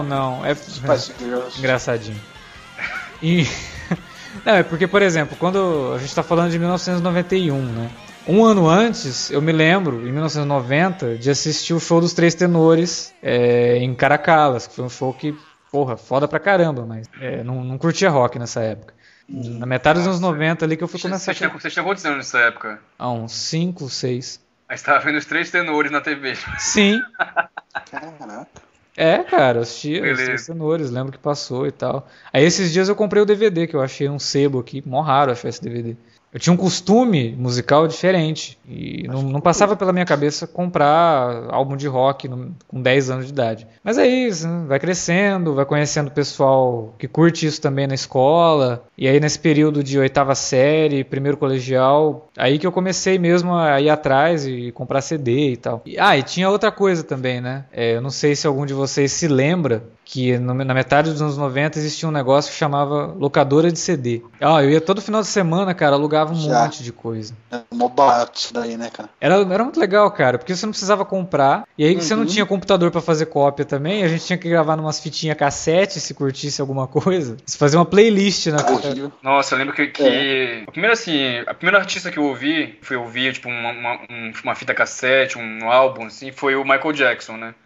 Engraçadinho. Não, é porque, por exemplo, quando a gente está falando de 1991, né? Um ano antes, eu me lembro, em 1990, de assistir o show dos Três Tenores em Caracalas, que foi um show que, foda pra caramba, mas não curtia rock nessa época. Na metade dos anos 90 ali que eu fui começar... Você tinha quantos anos nessa época? Uns 5, 6. Aí você tava vendo os Três Tenores na TV. Sim. Caraca. Cara, eu assisti os Três Tenores, lembro que passou e tal. Aí esses dias eu comprei o DVD, que eu achei um sebo aqui, mó raro achar esse DVD. Eu tinha um costume musical diferente e não passava pela minha cabeça comprar álbum de rock com 10 anos de idade. Mas é isso, né? Vai crescendo, vai conhecendo o pessoal que curte isso também na escola. E aí nesse período de 8ª série, primeiro colegial, aí que eu comecei mesmo a ir atrás e comprar CD e tal. E tinha outra coisa também, né? Eu não sei se algum de vocês se lembra que na metade dos anos 90 existia um negócio que chamava locadora de CD. Eu ia todo final de semana, cara, alugava um monte de coisa. É mó barato isso daí, né, cara? Era muito legal, cara, porque você não precisava comprar, e aí você não tinha computador pra fazer cópia também, a gente tinha que gravar numas fitinhas cassete, se curtisse alguma coisa. Você fazia uma playlist na Nossa, eu lembro que a primeira artista que eu ouvi, fui ouvir tipo uma fita cassete, um álbum assim, foi o Michael Jackson, né?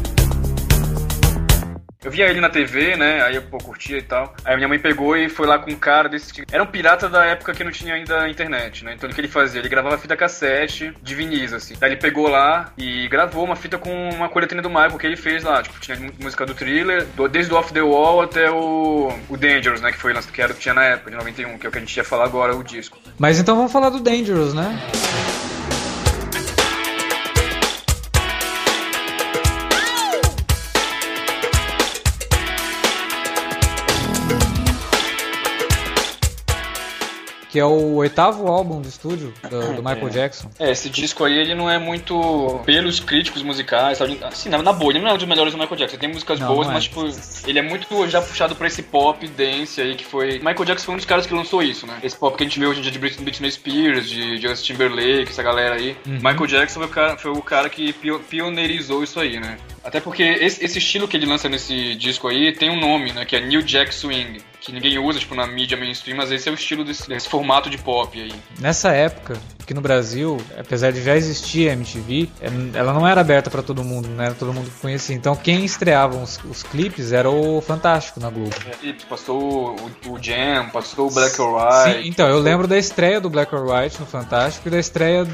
Eu via ele na TV, né, aí eu curtia e tal. Aí minha mãe pegou e foi lá com um cara desse tipo. Era um pirata da época que não tinha ainda internet, né. Então o que ele fazia? Ele gravava fita cassete de vinis, assim. Aí ele pegou lá e gravou uma fita com uma coletânea do Michael que ele fez lá. Tipo, tinha música do Thriller, desde o Off the Wall até o Dangerous, né, que era o que tinha na época, de 91, que é o que a gente ia falar agora, o disco. Mas então vamos falar do Dangerous, né? que é o 8º álbum do estúdio do Michael Jackson. Esse disco aí, ele não é muito pelos críticos musicais, sabe? Assim, na boa, ele não é um dos melhores do Michael Jackson. Tem músicas boas, mas tipo, ele é muito já puxado pra esse pop dance aí que foi... Michael Jackson foi um dos caras que lançou isso, né? Esse pop que a gente vê hoje em dia de Britney Spears, de Justin Timberlake, essa galera aí. Michael Jackson foi o cara que pioneirizou isso aí, né? Até porque esse estilo que ele lança nesse disco aí tem um nome, né? Que é New Jack Swing. Que ninguém usa, tipo, na mídia mainstream, mas esse é o estilo desse formato de pop aí. Nessa época, aqui no Brasil, apesar de já existir a MTV, ela não era aberta pra todo mundo, não era todo mundo que conhecia. Então quem estreava os clipes era o Fantástico na Globo. E passou o Jam, passou o Black or White. Sim, então, eu lembro da estreia do Black or White no Fantástico e da estreia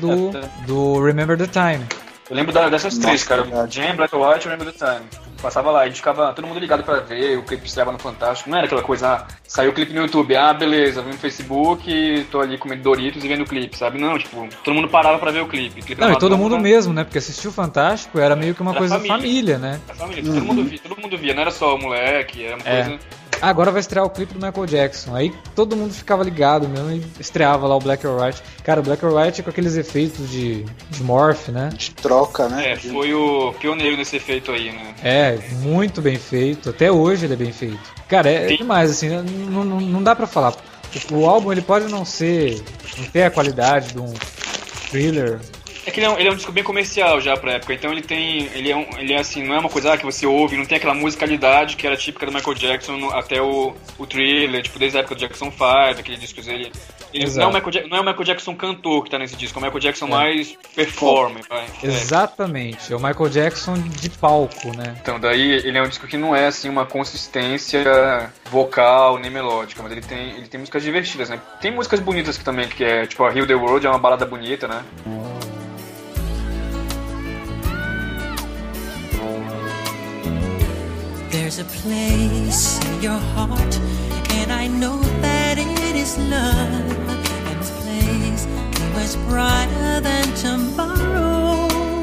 do Remember the Time. Eu lembro dessas três, cara. Jam, Black or White e Remember the Time. Passava lá, a gente ficava todo mundo ligado pra ver, o clipe estreava no Fantástico. Não era aquela coisa, saiu o clipe no YouTube, beleza, vi no Facebook, tô ali comendo Doritos e vendo o clipe, sabe? Não, tipo, todo mundo parava pra ver o clipe. Não, e todo mundo mesmo, né? Porque assistir o Fantástico era meio que uma coisa da família, né? A família, todo mundo via, não era só o moleque, era uma coisa... Agora vai estrear o clipe do Michael Jackson. Aí todo mundo ficava ligado mesmo e estreava lá o Black or White. Cara, o Black or White com aqueles efeitos de morph, né? De troca, né? Foi o pioneiro nesse efeito aí, né? Muito bem feito. Até hoje ele é bem feito. Cara, é demais, assim, não dá pra falar. O álbum ele pode não ter a qualidade de um Thriller. É que ele é um disco bem comercial já pra época, então ele é assim, não é uma coisa que você ouve, não tem aquela musicalidade que era típica do Michael Jackson até o Thriller, tipo, desde a época do Jackson 5, aquele disco dele. Não é o Michael Jackson cantor que tá nesse disco, é o Michael Jackson mais performer. Exatamente, é o Michael Jackson de palco, né? Então, daí ele é um disco que não é assim uma consistência vocal nem melódica, mas ele tem músicas divertidas, né? Tem músicas bonitas que também, que é tipo a Heal the World, é uma balada bonita, né? There's a place in your heart, and I know that it is love. And this place is much brighter than tomorrow.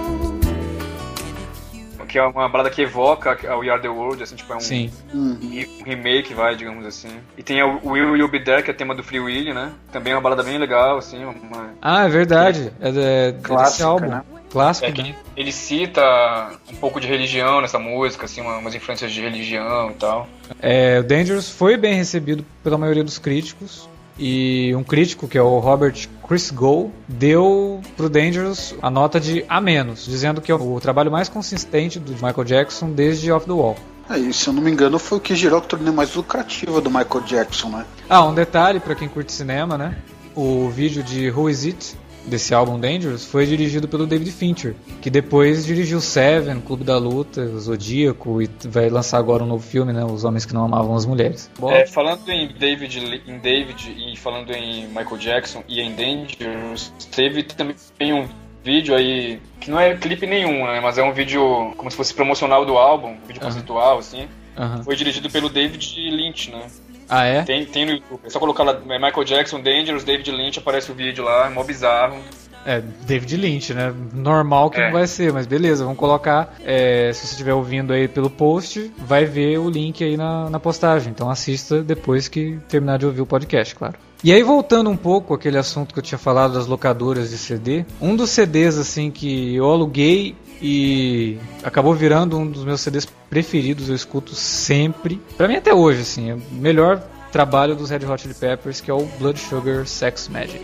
Que é uma balada que evoca a We Are The World, assim, tipo, é um remake, digamos assim. E tem a Will You Be There, que é tema do Free Willy, né? Também é uma balada bem legal, assim. É verdade. É clássica, álbum, né? Clássico, né? Ele cita um pouco de religião nessa música, assim, umas influências de religião e tal. O Dangerous foi bem recebido pela maioria dos críticos. E um crítico, que é o Robert Christgau, deu pro Dangerous a nota de A-, dizendo que é o trabalho mais consistente do Michael Jackson desde Off the Wall. E se eu não me engano foi o que gerou a turnê mais lucrativa do Michael Jackson, né? Um detalhe pra quem curte cinema, né? O vídeo de Who Is It? Desse álbum Dangerous foi dirigido pelo David Fincher, que depois dirigiu Seven, Clube da Luta, Zodíaco, e vai lançar agora um novo filme, né? Os Homens que Não Amavam as Mulheres. Falando em David e falando em Michael Jackson e em Dangerous, teve também um vídeo aí, que não é clipe nenhum, né? Mas é um vídeo como se fosse promocional do álbum, um vídeo conceitual, assim. Foi dirigido pelo David Lynch, né? É? Tem no YouTube. É só colocar lá Michael Jackson, Dangerous, David Lynch, aparece o vídeo lá, é mó bizarro. David Lynch, né? Normal que não vai ser, mas beleza, vamos colocar. Se você estiver ouvindo aí pelo post, vai ver o link aí na postagem. Então assista depois que terminar de ouvir o podcast, claro. E aí, voltando um pouco àquele assunto que eu tinha falado das locadoras de CD, um dos CDs assim que eu aluguei e acabou virando um dos meus CDs preferidos, eu escuto sempre, pra mim até hoje, assim, é o melhor trabalho dos Red Hot Chili Peppers, que é o Blood Sugar Sex Magic.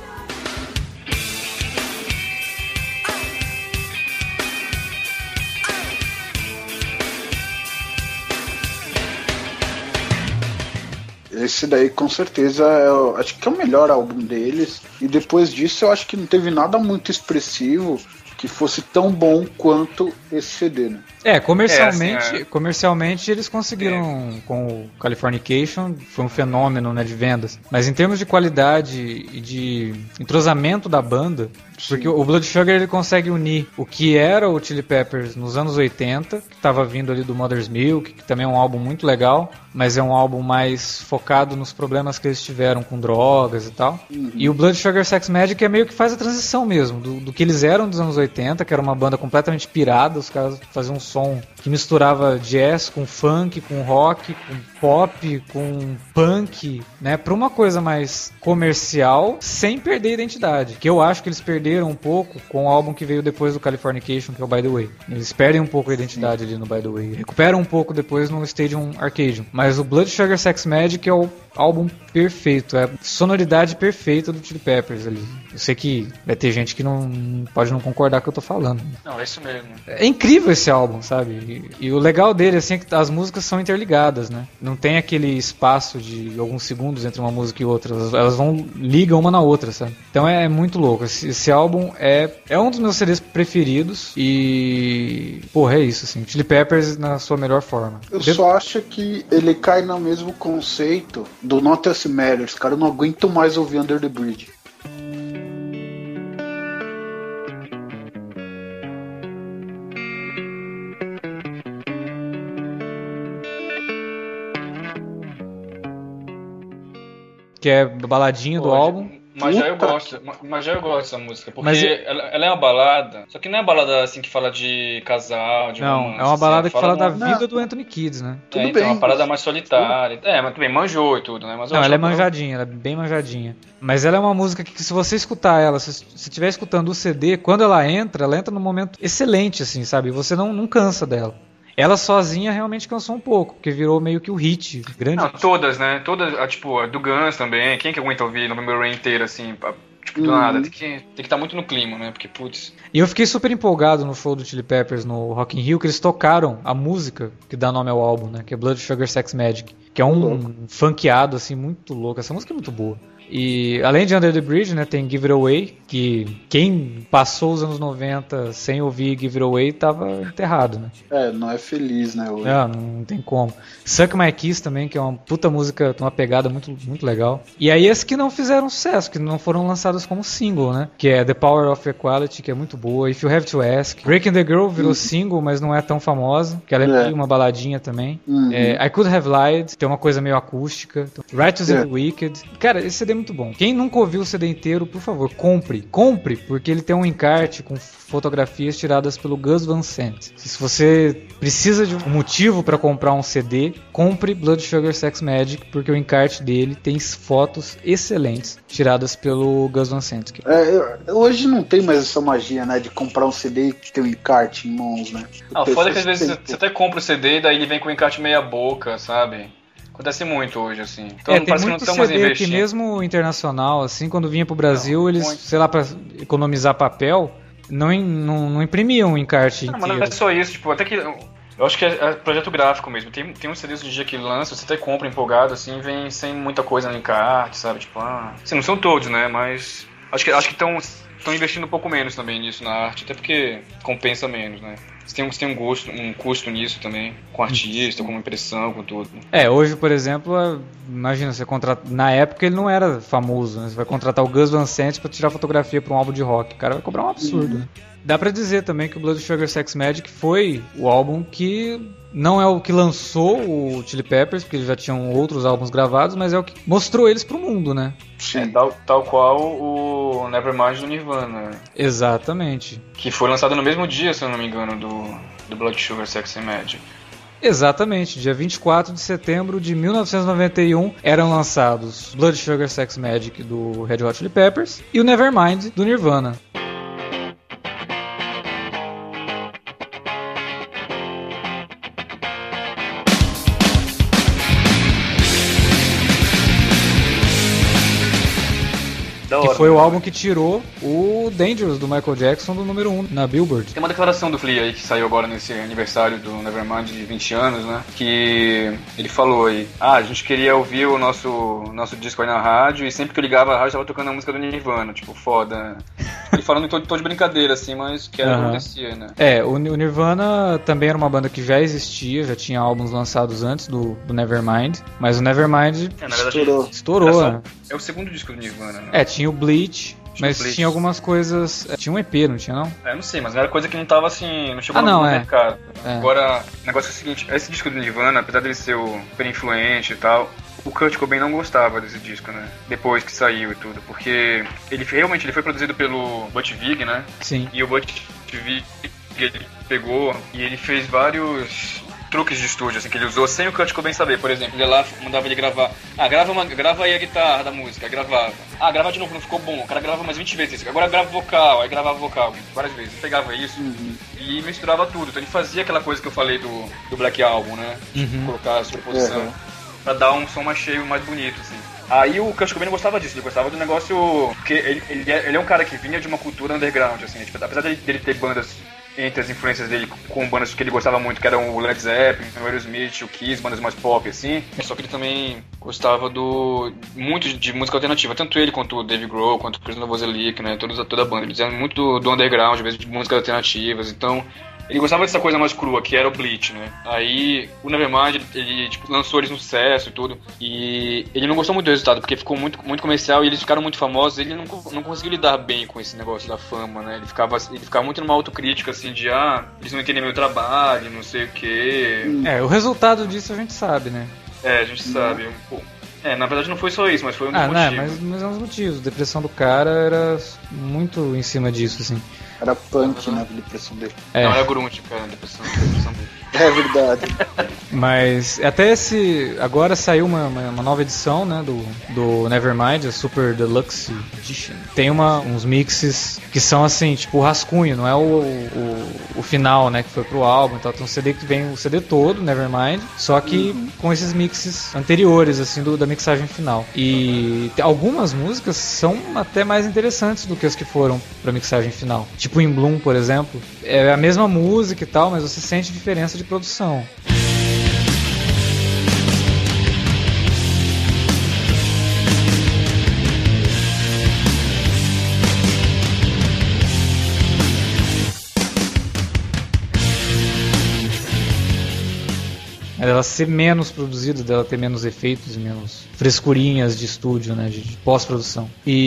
Esse daí com certeza acho que é o melhor álbum deles. E depois disso eu acho que não teve nada muito expressivo que fosse tão bom quanto esse CD, né? Comercialmente eles conseguiram com o Californication, foi um fenômeno, né, de vendas. Mas em termos de qualidade e de entrosamento da banda, porque o Blood Sugar ele consegue unir o que era o Chili Peppers nos anos 80, que estava vindo ali do Mother's Milk, que também é um álbum muito legal, mas é um álbum mais focado nos problemas que eles tiveram com drogas e tal. E o Blood Sugar Sex Magic é meio que faz a transição mesmo, do que eles eram dos anos 80, que era uma banda completamente pirada, os caras faziam um som que misturava jazz com funk, com rock, com pop, com punk, né, pra uma coisa mais comercial, sem perder a identidade, que eu acho que eles perderam um pouco com o álbum que veio depois do Californication, que é o By The Way. Eles perdem um pouco a identidade ali no By The Way, recuperam um pouco depois no Stadium Arcadium, mas o Blood Sugar Sex Magic é o álbum perfeito, é a sonoridade perfeita do Chili Peppers ali. Eu sei que vai ter gente que não pode não concordar com o que eu tô falando. Não, é isso mesmo. É incrível esse álbum, sabe? E o legal dele, assim, é que as músicas são interligadas, né? Não tem aquele espaço de alguns segundos entre uma música e outra. Elas ligam uma na outra, sabe? Então é muito louco. Esse álbum é um dos meus CDs preferidos e... Porra, é isso, assim. Chili Peppers na sua melhor forma. Eu só acho que ele cai no mesmo conceito do Not Us Matters. Cara, eu não aguento mais ouvir Under the Bridge. Que é a baladinha do álbum. Mas já eu gosto dessa música, porque ela é uma balada, só que não é uma balada assim que fala de casal, de romance. Não, é uma balada assim, que fala da vida do Anthony Kiedis, né? Tudo bem, então, é uma parada mais solitária. Mas também manjou e tudo, né? Mas não, ela é manjadinha, ela é bem manjadinha. Mas ela é uma música que se você escutar ela, se estiver escutando o CD, quando ela entra num momento excelente, assim, sabe? Você não cansa dela. Ela sozinha realmente cansou um pouco, porque virou meio que o hit grande. Não, todas, né? Todas, tipo, a do Guns também. Quem que aguenta ouvir November Rain inteiro, assim, tipo, do nada? Tem que estar muito no clima, né? Porque, putz... E eu fiquei super empolgado no show do Chili Peppers no Rock in Rio, que eles tocaram a música que dá nome ao álbum, né? Que é Blood Sugar Sex Magic. Que é um funkeado, assim, muito louco. Essa música é muito boa. E além de Under the Bridge, né, tem Give It Away, que quem passou os anos 90 sem ouvir Give It Away tava enterrado, né? Não é feliz, né? Não tem como. Suck My Kiss também, que é uma puta música, tem uma pegada muito, muito legal. E aí as que não fizeram sucesso, que não foram lançadas como single, né? Que é The Power of Equality, que é muito boa, If You Have to Ask. Breaking the Girl virou single, mas não é tão famosa, que ela é meio uma baladinha também. I Could Have Lied, tem uma coisa meio acústica. Righteous and Wicked. Cara, esse CD é muito bom. Quem nunca ouviu o CD inteiro, por favor, compre, porque ele tem um encarte com fotografias tiradas pelo Gus Van Sant. Se você precisa de um motivo para comprar um CD, compre Blood Sugar Sex Magic, porque o encarte dele tem fotos excelentes tiradas pelo Gus Van Sant. Hoje não tem mais essa magia, né, de comprar um CD e ter um encarte em mãos, né? O foda é que às vezes você até compra o CD e daí ele vem com o encarte meia boca, sabe? Acontece muito hoje, assim. Então tem muito CD que mesmo internacional, assim, quando vinha pro Brasil, eles, sei lá, pra economizar papel, não imprimiam o encarte inteiro. Mas não é só isso, tipo, até que... Eu acho que é projeto gráfico mesmo. Tem uns CDs do dia que lança, você até compra empolgado, assim, vem sem muita coisa no encarte, sabe? Tipo, assim, não são todos, né? Mas acho que estão investindo um pouco menos também nisso na arte, até porque compensa menos, né? Você tem um custo nisso também, com artista, com impressão, com tudo. Hoje, por exemplo, imagina, você contrata... Na época ele não era famoso, né? Você vai contratar o Gus Van Sant pra tirar fotografia pra um álbum de rock. O cara vai cobrar um absurdo, né? Dá pra dizer também que o Blood Sugar Sex Magic foi o álbum que não é o que lançou o Chili Peppers, porque eles já tinham outros álbuns gravados, mas é o que mostrou eles pro mundo, né? Tal qual o Nevermind do Nirvana. Exatamente. Que foi lançado no mesmo dia, se eu não me engano, do Blood Sugar Sex Magic. Exatamente, dia 24 de setembro de 1991 eram lançados Blood Sugar Sex Magic do Red Hot Chili Peppers e o Nevermind do Nirvana. Que foi o álbum que tirou o Dangerous do Michael Jackson do número 1 na Billboard. Tem uma declaração do Flea aí que saiu agora nesse aniversário do Nevermind de 20 anos, né? Que ele falou aí, a gente queria ouvir o nosso disco aí na rádio e sempre que eu ligava a rádio tava tocando a música do Nirvana, tipo, foda. Ele falando em tom de brincadeira, assim, mas que era acontecia, né? O Nirvana também era uma banda que já existia, já tinha álbuns lançados antes do Nevermind, mas o Nevermind estourou. Estourou, né? É o segundo disco do Nirvana, né? Tinha o Bleach, Mas Blitz. tinha algumas coisas... Tinha um EP, não tinha não? Não sei, mas era coisa que não tava assim, não chegou não, no mercado. É. Agora, o negócio é o seguinte, esse disco do Nirvana, apesar dele ser super influente e tal, o Kurt Cobain não gostava desse disco, né? Depois que saiu e tudo, porque ele realmente foi produzido pelo Butch Vig, né? Sim. E o Butch Vig, ele pegou e ele fez vários truques de estúdio, assim, que ele usou sem o Kurt Cobain saber. Por exemplo, ele lá mandava ele gravar. Grava aí a guitarra da música. Aí gravava. Grava de novo, não ficou bom. O cara grava mais 20 vezes. Agora grava vocal. Aí gravava vocal várias vezes. Ele pegava isso e misturava tudo. Então ele fazia aquela coisa que eu falei do Black Album, né? Colocar a sobreposição pra dar um som mais cheio, mais bonito, assim. Aí o Kurt Cobain não gostava disso, ele gostava do negócio... Porque ele é um cara que vinha de uma cultura underground, assim. Tipo, apesar dele ter bandas... Entre as influências dele com bandas que ele gostava muito, que eram o Led Zeppelin, o Aerosmith, o Kiss, bandas mais pop, assim. Só que ele também gostava muito de música alternativa. Tanto ele quanto o Dave Grohl, quanto o Chris Novoselic, né? Toda a banda. Eles eram muito do underground, às vezes de músicas alternativas. Então, ele gostava dessa coisa mais crua, que era o Bleach, né? Aí, o Nevermind, ele lançou eles no sucesso e tudo. E ele não gostou muito do resultado, porque ficou muito comercial e eles ficaram muito famosos. Ele não conseguiu lidar bem com esse negócio da fama, né? Ele ficava muito numa autocrítica, assim, de eles não entendem meu trabalho, não sei o quê. O resultado disso a gente sabe, né? A gente sabe. Na verdade não foi só isso, mas foi um dos motivos. Mas é um dos motivos. A depressão do cara era muito em cima disso, assim. Era punk, né, a depressão dele. Não, era grunge, cara, a depressão dele. É verdade. Mas até agora saiu uma nova edição, né, do Nevermind, a Super Deluxe Edition. Tem uns mixes que são assim, tipo o rascunho, não é o final, né, que foi pro álbum. Então tem um CD que vem o CD todo, Nevermind, só que com esses mixes anteriores, assim, da mixagem final. E algumas músicas são até mais interessantes do que as que foram pra mixagem final. Tipo In Bloom, por exemplo. É a mesma música e tal, mas você sente diferença de produção. Ela ser menos produzida, dela ter menos efeitos e menos frescurinhas de estúdio, né, de pós-produção.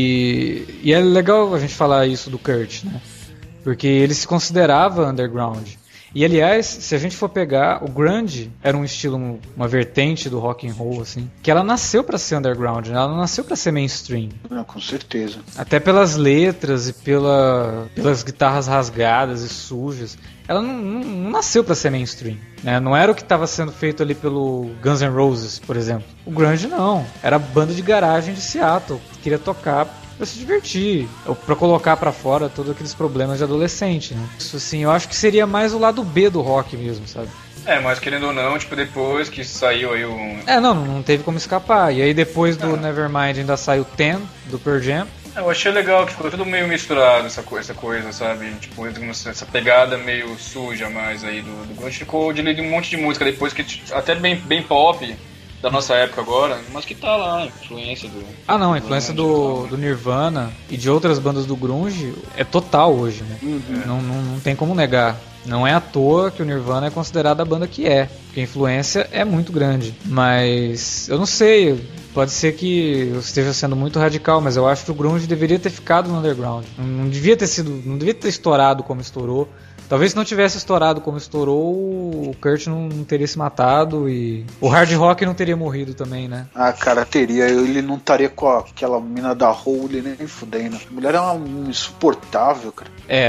E é legal a gente falar isso do Kurt, né, porque ele se considerava underground. E aliás, se a gente for pegar, o grunge era um estilo, uma vertente do rock and roll, assim, que ela nasceu pra ser underground, né? Ela não nasceu pra ser mainstream. Não, com certeza. Até pelas letras e pelas guitarras rasgadas e sujas. Ela não nasceu pra ser mainstream, né? Não era o que estava sendo feito ali pelo Guns N' Roses, por exemplo. O grunge não, era banda de garagem de Seattle, que queria tocar pra se divertir, ou pra colocar pra fora todos aqueles problemas de adolescente, né? Isso assim, eu acho que seria mais o lado B do rock mesmo, sabe? Mas querendo ou não, tipo, depois que saiu aí o... não teve como escapar. E aí depois do Nevermind ainda saiu Ten, do Pearl Jam. Eu achei legal que ficou tudo meio misturado, essa coisa, sabe? Tipo, essa pegada meio suja mais aí do grunge. Ficou de um monte de música depois, que até bem pop, da nossa época agora, mas que tá lá, a influência do... A influência do Nirvana e de outras bandas do grunge é total hoje, né? Não tem como negar. Não é à toa que o Nirvana é considerada a banda que é, porque a influência é muito grande. Mas eu não sei, pode ser que eu esteja sendo muito radical, mas eu acho que o grunge deveria ter ficado no underground. Não devia ter estourado como estourou. Talvez se não tivesse estourado como estourou, o Kurt não teria se matado e o hard rock não teria morrido também, né? Cara, teria. Ele não estaria com aquela mina da Hole nem fudendo. A mulher é insuportável, cara.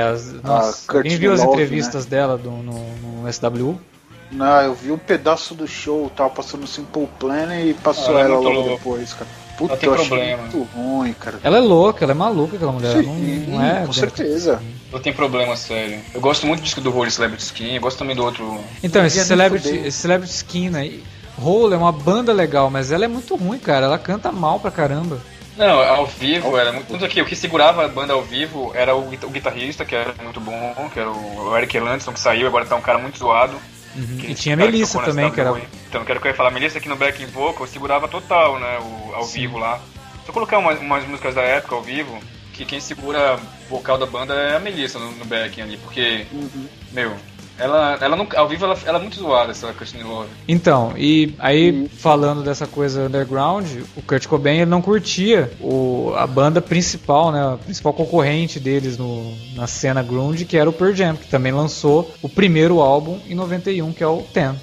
Alguém viu as entrevistas dela no SWU? Não, eu vi um pedaço do show, tava passando no Simple Plan e passou ela logo depois, cara. Puta, eu achei muito ruim, cara. Ela é louca, ela é maluca, aquela mulher. Sim, não é com certeza. Ela tem problema sério. Eu gosto muito do disco do Hole, Celebrity Skin, eu gosto também do outro... Então, esse Celebrity Skin aí, Hole é uma banda legal, mas ela é muito ruim, cara. Ela canta mal pra caramba. Não, ao vivo era muito... Tanto aqui, o que segurava a banda ao vivo era o guitarrista, que era muito bom, que era o Eric Erlandson, que saiu, agora tá um cara muito zoado. E tinha a Melissa também, que era... Então, quero que eu ia falar, a Melissa aqui no backing vocal segurava total, né, ao vivo lá. Se eu colocar umas músicas da época ao vivo, que quem segura vocal da banda é a Melissa no backing ali, porque, Ela não, ao vivo ela é muito zoada, essa Courtney Love. Então, e aí falando dessa coisa underground, o Kurt Cobain ele não curtia a banda principal, né, a principal concorrente deles na cena grunge, que era o Pearl Jam, que também lançou o primeiro álbum em 91, que é o Ten.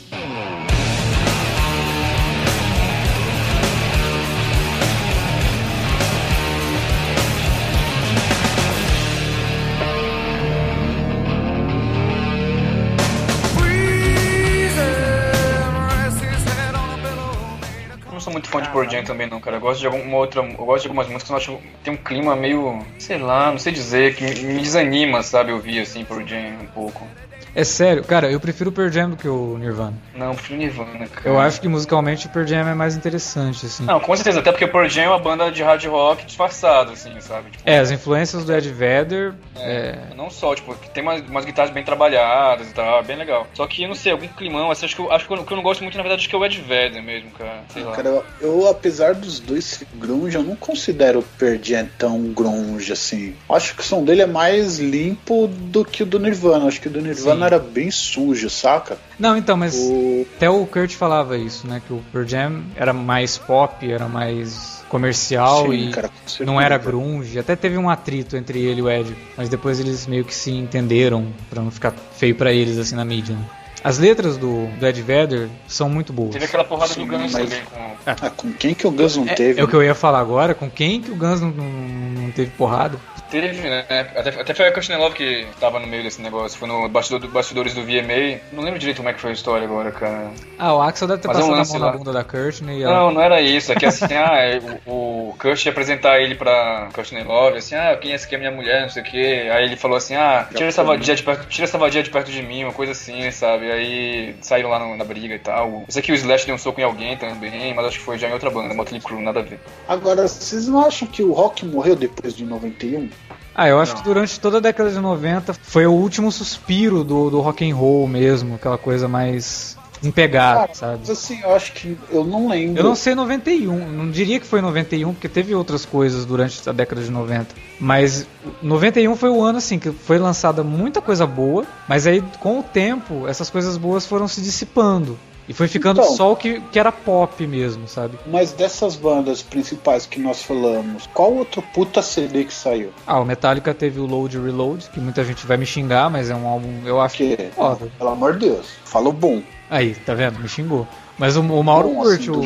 Muito fã de Pearl Jam também não, cara. Eu gosto de algumas músicas que eu acho que tem um clima meio, sei lá, não sei dizer, que me desanima, sabe, ouvir assim Pearl Jam um pouco. É sério, cara, eu prefiro o Pearl Jam do que o Nirvana. Não, eu prefiro o Nirvana, cara. Eu acho que musicalmente o Pearl Jam é mais interessante, assim. Não, com certeza, até porque o Pearl Jam é uma banda de hard rock disfarçada, assim, sabe? Tipo, as influências do Ed Vedder... Não só, tipo, que tem umas guitarras bem trabalhadas e tal, é bem legal. Só que, não sei, algum climão, assim, acho que o que eu não gosto muito, na verdade, acho que é o Ed Vedder mesmo, cara. Sei lá. Cara, eu, apesar dos dois grunge, eu não considero o Pearl Jam tão grunge, assim. Acho que o som dele é mais limpo do que o do Nirvana. Acho que o do Nirvana era bem sujo, saca? Não, então, mas até o Kurt falava isso, né? Que o Pearl Jam era mais pop, era mais comercial. Sim, e cara, não era grunge. Até teve um atrito entre ele e o Ed, mas depois eles meio que se entenderam pra não ficar feio pra eles assim na mídia, né? As letras do Ed Vedder são muito boas. Teve aquela porrada do Guns também. Com quem que o Guns não teve? É o que eu ia falar agora. Com quem que o Guns não teve porrada? Teve, né? Até foi a Courtney Love que tava no meio desse negócio. Foi no bastidores do VMA. Não lembro direito como é que foi a história agora, cara. O Axl deve ter passado a mão na bunda da Courtney. Não era isso. É que assim, o Kurt ia apresentar ele pra Courtney Love, assim, quem é essa aqui é minha mulher, não sei o que. Aí ele falou assim, tira essa vadia de perto de mim, uma coisa assim, sabe? Aí saíram lá na briga e tal. Eu sei que o Slash deu um soco em alguém também, mas acho que foi já em outra banda, Motley Crue, nada a ver. Agora, vocês não acham que o rock morreu depois de 91? Eu acho que durante toda a década de 90 foi o último suspiro do rock and roll mesmo, aquela coisa mais empegada, sabe? Mas assim, eu acho que eu não lembro. Eu não sei 91, não diria que foi 91, porque teve outras coisas durante a década de 90. Mas 91 foi o ano assim que foi lançada muita coisa boa, mas aí com o tempo essas coisas boas foram se dissipando. E foi ficando só o que era pop mesmo, sabe? Mas dessas bandas principais que nós falamos, qual outro puta CD que saiu? O Metallica teve o Load Reload, que muita gente vai me xingar, mas é um álbum, eu acho que foda. Pelo amor de Deus, falou bom. Aí, tá vendo? Me xingou. Mas o Mauro curte o...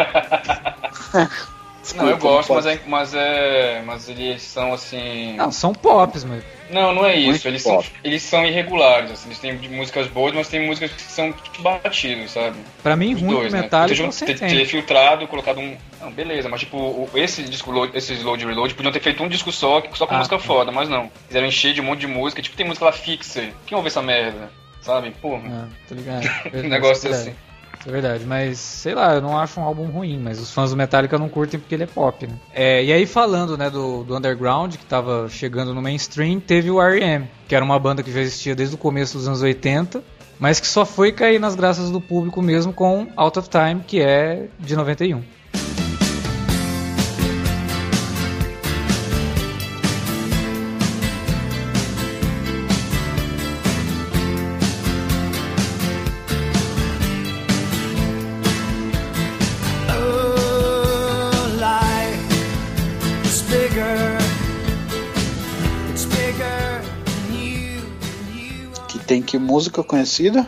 Não, eu gosto, mas eles são assim... Não, são pops, mas... Não é isso. Eles são irregulares, assim. Eles têm músicas boas, mas tem músicas que são tipo batidos, sabe? Pra mim, os ruim dois, do Metallica né? Ter filtrado, colocado um... Não, beleza, mas tipo, esses Load Reload podiam ter feito um disco só com música foda, mas não. Fizeram encher de um monte de música, tipo, tem música lá fixa. Quem ouve essa merda? Sabe? Porra. Tô ligado. Um negócio assim. Isso é verdade, mas sei lá, eu não acho um álbum ruim, mas os fãs do Metallica não curtem porque ele é pop, né? E aí falando, né, do underground, que tava chegando no mainstream, teve o R.E.M., que era uma banda que já existia desde o começo dos anos 80, mas que só foi cair nas graças do público mesmo com Out of Time, que é de 91. Tem que música conhecida?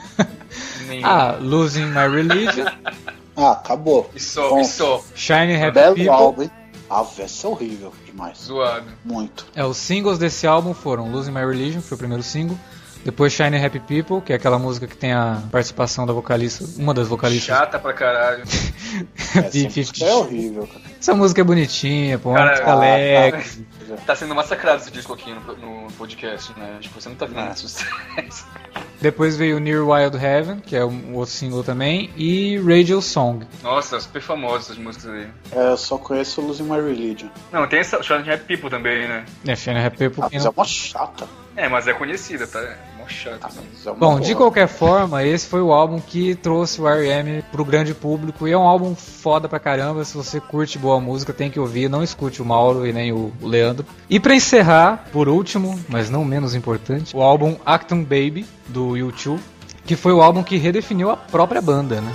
Losing My Religion. Acabou. Isso. Shiny Happy Belo People. álbum, hein? Essa é horrível demais. Zoado. Muito. Os singles desse álbum foram Losing My Religion, que foi o primeiro single. Depois Shiny Happy People, que é aquela música que tem a participação da vocalista, uma das vocalistas. Chata pra caralho. Essa música é horrível, cara. Essa música é bonitinha, pô, uma música alegre. Tá sendo massacrado esse disco aqui no podcast, né? Tipo, você não tá vendo sucesso. Depois veio Near Wild Heaven, que é um outro single também, e Radio Song. Nossa, super famosas essas músicas aí. Eu só conheço Losing My Religion. Não, tem essa Shiny Happy People também, né? Shiny Happy People. Mas é uma chata. Mas é conhecida, tá? chato. Bom, de qualquer forma, esse foi o álbum que trouxe o R.E.M. pro grande público e é um álbum foda pra caramba. Se você curte boa música, tem que ouvir. Não escute o Mauro e nem o Leandro. E pra encerrar, por último, mas não menos importante, o álbum Achtung Baby, do U2, que foi o álbum que redefiniu a própria banda, né?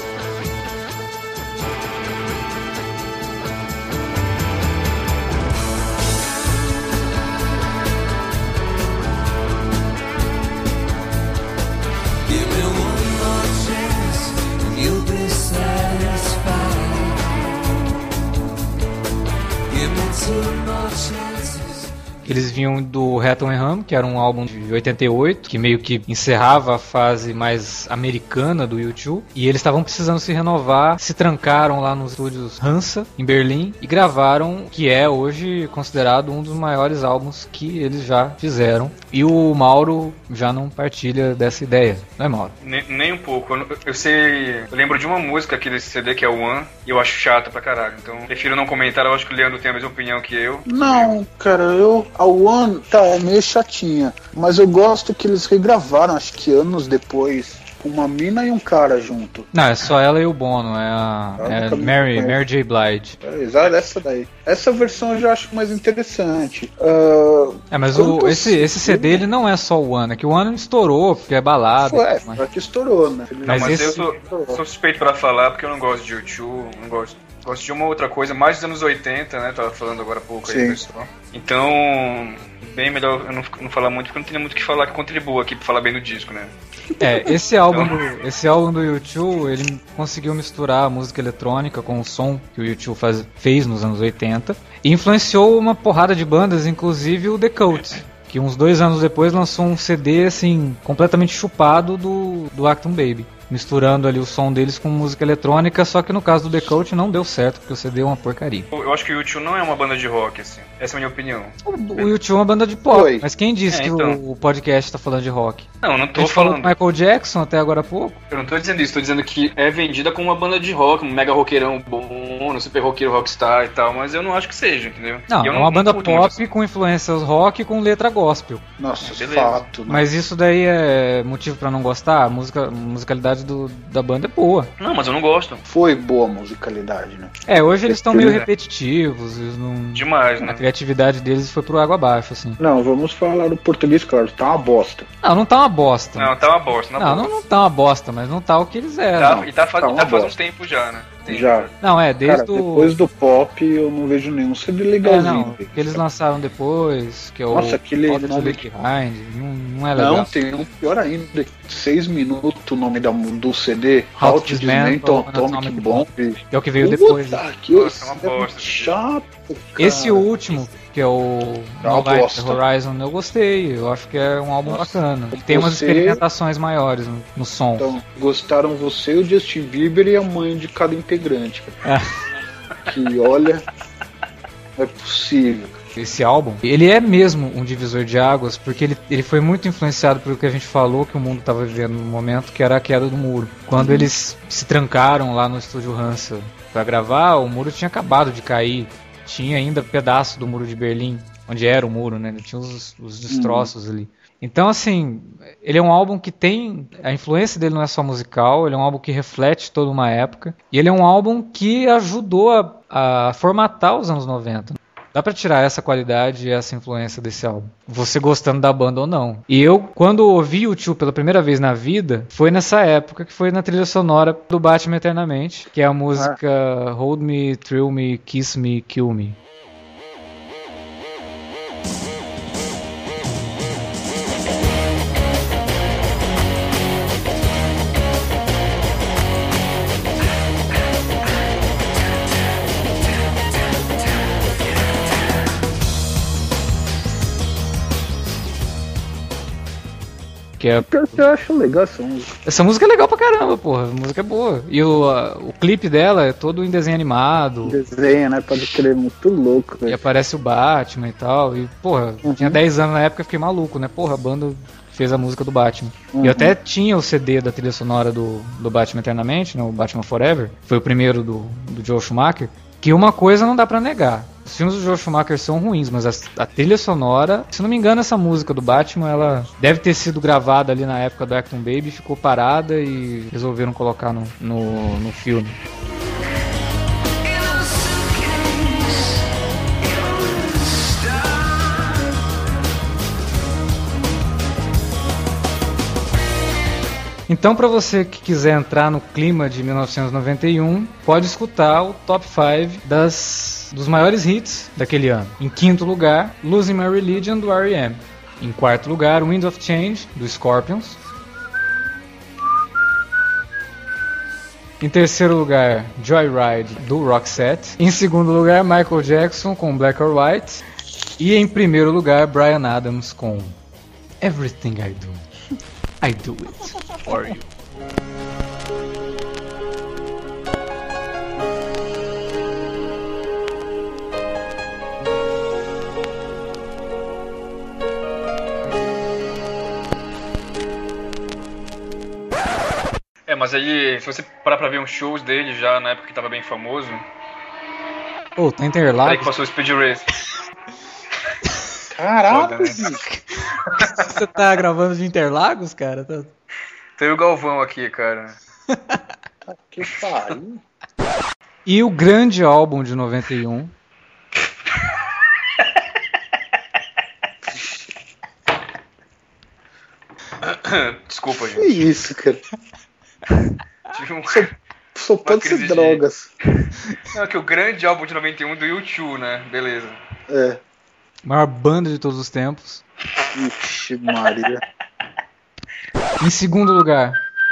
Eles vinham do Hatton and Hum, que era um álbum de 88, que meio que encerrava a fase mais americana do U2, e eles estavam precisando se renovar, se trancaram lá nos estúdios Hansa, em Berlim, e gravaram, que é hoje considerado um dos maiores álbuns que eles já fizeram. E o Mauro já não partilha dessa ideia, não é, Mauro? Nem um pouco. Eu lembro de uma música aqui desse CD, que é o One, e eu acho chata pra caralho, então prefiro não comentar. Eu acho que o Leandro tem a mesma opinião que eu. Não, cara, a One é meio chatinha, mas eu gosto que eles regravaram, acho que anos depois, uma mina e um cara junto. Não, é só ela e o Bono, é a Mary J. Blige. Exato, essa daí. Essa versão eu já acho mais interessante. Mas esse CD ele não é só o One, é que o One estourou, porque é balada. Foi que estourou, né? Mas eu sou suspeito pra falar, porque eu não gosto de U2, não gosto de uma outra coisa, mais dos anos 80, né? Tava falando agora há pouco aí, pessoal. Então, bem melhor eu não falar muito, porque não tem muito o que falar que contribua aqui pra falar bem do disco, né? Esse álbum do U2, ele conseguiu misturar a música eletrônica com o som que o U2 fez nos anos 80 e influenciou uma porrada de bandas, inclusive o The Cult, que uns 2 anos depois lançou um CD assim, completamente chupado do Achtung Baby, misturando ali o som deles com música eletrônica, só que no caso do The Cult não deu certo, porque o CD é uma porcaria. Eu acho que o U2 não é uma banda de rock, assim. Essa é a minha opinião. O U2 é uma banda de pop, mas quem disse que o podcast tá falando de rock? Não tô falando. Falou Michael Jackson até agora há pouco. Eu não tô dizendo isso, tô dizendo que é vendida como uma banda de rock, um mega roqueirão bom, um super roqueiro rockstar e tal, mas eu não acho que seja, entendeu? Não, é uma banda pop com influências rock e com letra gospel. Nossa, fato. Né? Mas isso daí é motivo pra não gostar? A musicalidade da banda é boa. Não, mas eu não gosto. Foi boa a musicalidade, né? Hoje eles estão meio repetitivos. Demais, né? A criatividade deles foi pro água abaixo, assim. Não, vamos falar do português, claro. Tá uma bosta. Não tá uma bosta. Não, tá uma bosta. Não tá uma bosta, mas não tá o que eles eram. E tá faz uns tempos já, né? Já. Não, desde depois do pop eu não vejo nenhum CD legalzinho. Que eles lançaram depois, que é o aquele nome Behind, não é legal. Não, tem um pior ainda, 6 minutos o nome do CD, How to Dismantle Atomic Bomb. Que é o que veio depois. Nossa, é uma bosta. Chato, cara. Esse último, que é o No Light Horizon, eu gostei. Eu acho que é um álbum bacana. Tem umas experimentações maiores no som. Então, gostaram você, o Justin Bieber e a mãe de cada integrante. Que olha, não é possível. Esse álbum, ele é mesmo um divisor de águas, porque ele foi muito influenciado pelo que a gente falou que o mundo estava vivendo no momento, que era a queda do muro. Quando eles se trancaram lá no estúdio Hansa para gravar, o muro tinha acabado de cair. Tinha ainda pedaço do muro de Berlim, onde era o muro, né? Tinha os destroços ali. Então, assim, ele é um álbum que tem... A influência dele não é só musical, ele é um álbum que reflete toda uma época. E ele é um álbum que ajudou a formatar os anos 90. Dá pra tirar essa qualidade e essa influência desse álbum, você gostando da banda ou não. E eu, quando ouvi o U2 pela primeira vez na vida, foi nessa época, que foi na trilha sonora do Batman Eternamente, que é a música Hold Me, Thrill Me, Kiss Me, Kill Me. Que é... Eu acho legal essa música. Essa música é legal pra caramba, porra. A música é boa. E o clipe dela é todo em desenho animado. Desenho, né? Pode crer, muito louco. E aparece o Batman e tal. E, porra, tinha 10 anos na época, eu fiquei maluco, né? Porra, a banda fez a música do Batman. E eu até tinha o CD da trilha sonora do Batman Eternamente, né? O Batman Forever. Foi o primeiro do Joel Schumacher. Que uma coisa não dá pra negar. Os filmes do Joel Schumacher são ruins, mas a trilha sonora, se não me engano, essa música do Batman, ela deve ter sido gravada ali na época do Acton Baby, ficou parada e resolveram colocar no filme. Então, para você que quiser entrar no clima de 1991, pode escutar o Top 5 dos maiores hits daquele ano. Em quinto lugar, Losing My Religion, do R.E.M. Em quarto lugar, Wind of Change, do Scorpions. Em terceiro lugar, Joyride, do Roxette. Em segundo lugar, Michael Jackson, com Black or White. E em primeiro lugar, Bryan Adams, com Everything I Do, I Do It For You. Mas aí, se você parar pra ver uns shows dele já na época que tava bem famoso. Ô, tá Interlagos? Aí que passou o Speed Race. Caraca, Foda, né? bicho. Você tá gravando de Interlagos, cara? Tem o Galvão aqui, cara. Que pariu. E o grande álbum de 91. Desculpa, Que gente. isso, cara? Tive um... Só pode ser drogas. Não, que o grande álbum de 91 do U2, né? Beleza. É. Maior banda de todos os tempos. Ixi, Maria. Em segundo lugar.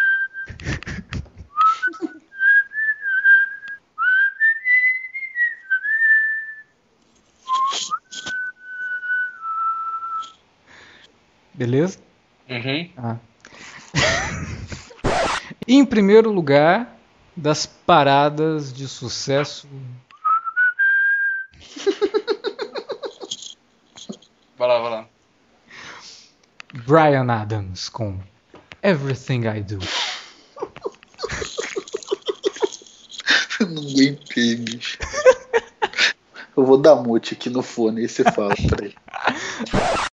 Beleza? Uhum. Ah. E em primeiro lugar das paradas de sucesso. Vai lá. Bryan Adams com Everything I Do. Eu não aguentei, bicho. Eu vou dar mute aqui no fone e você fala, peraí.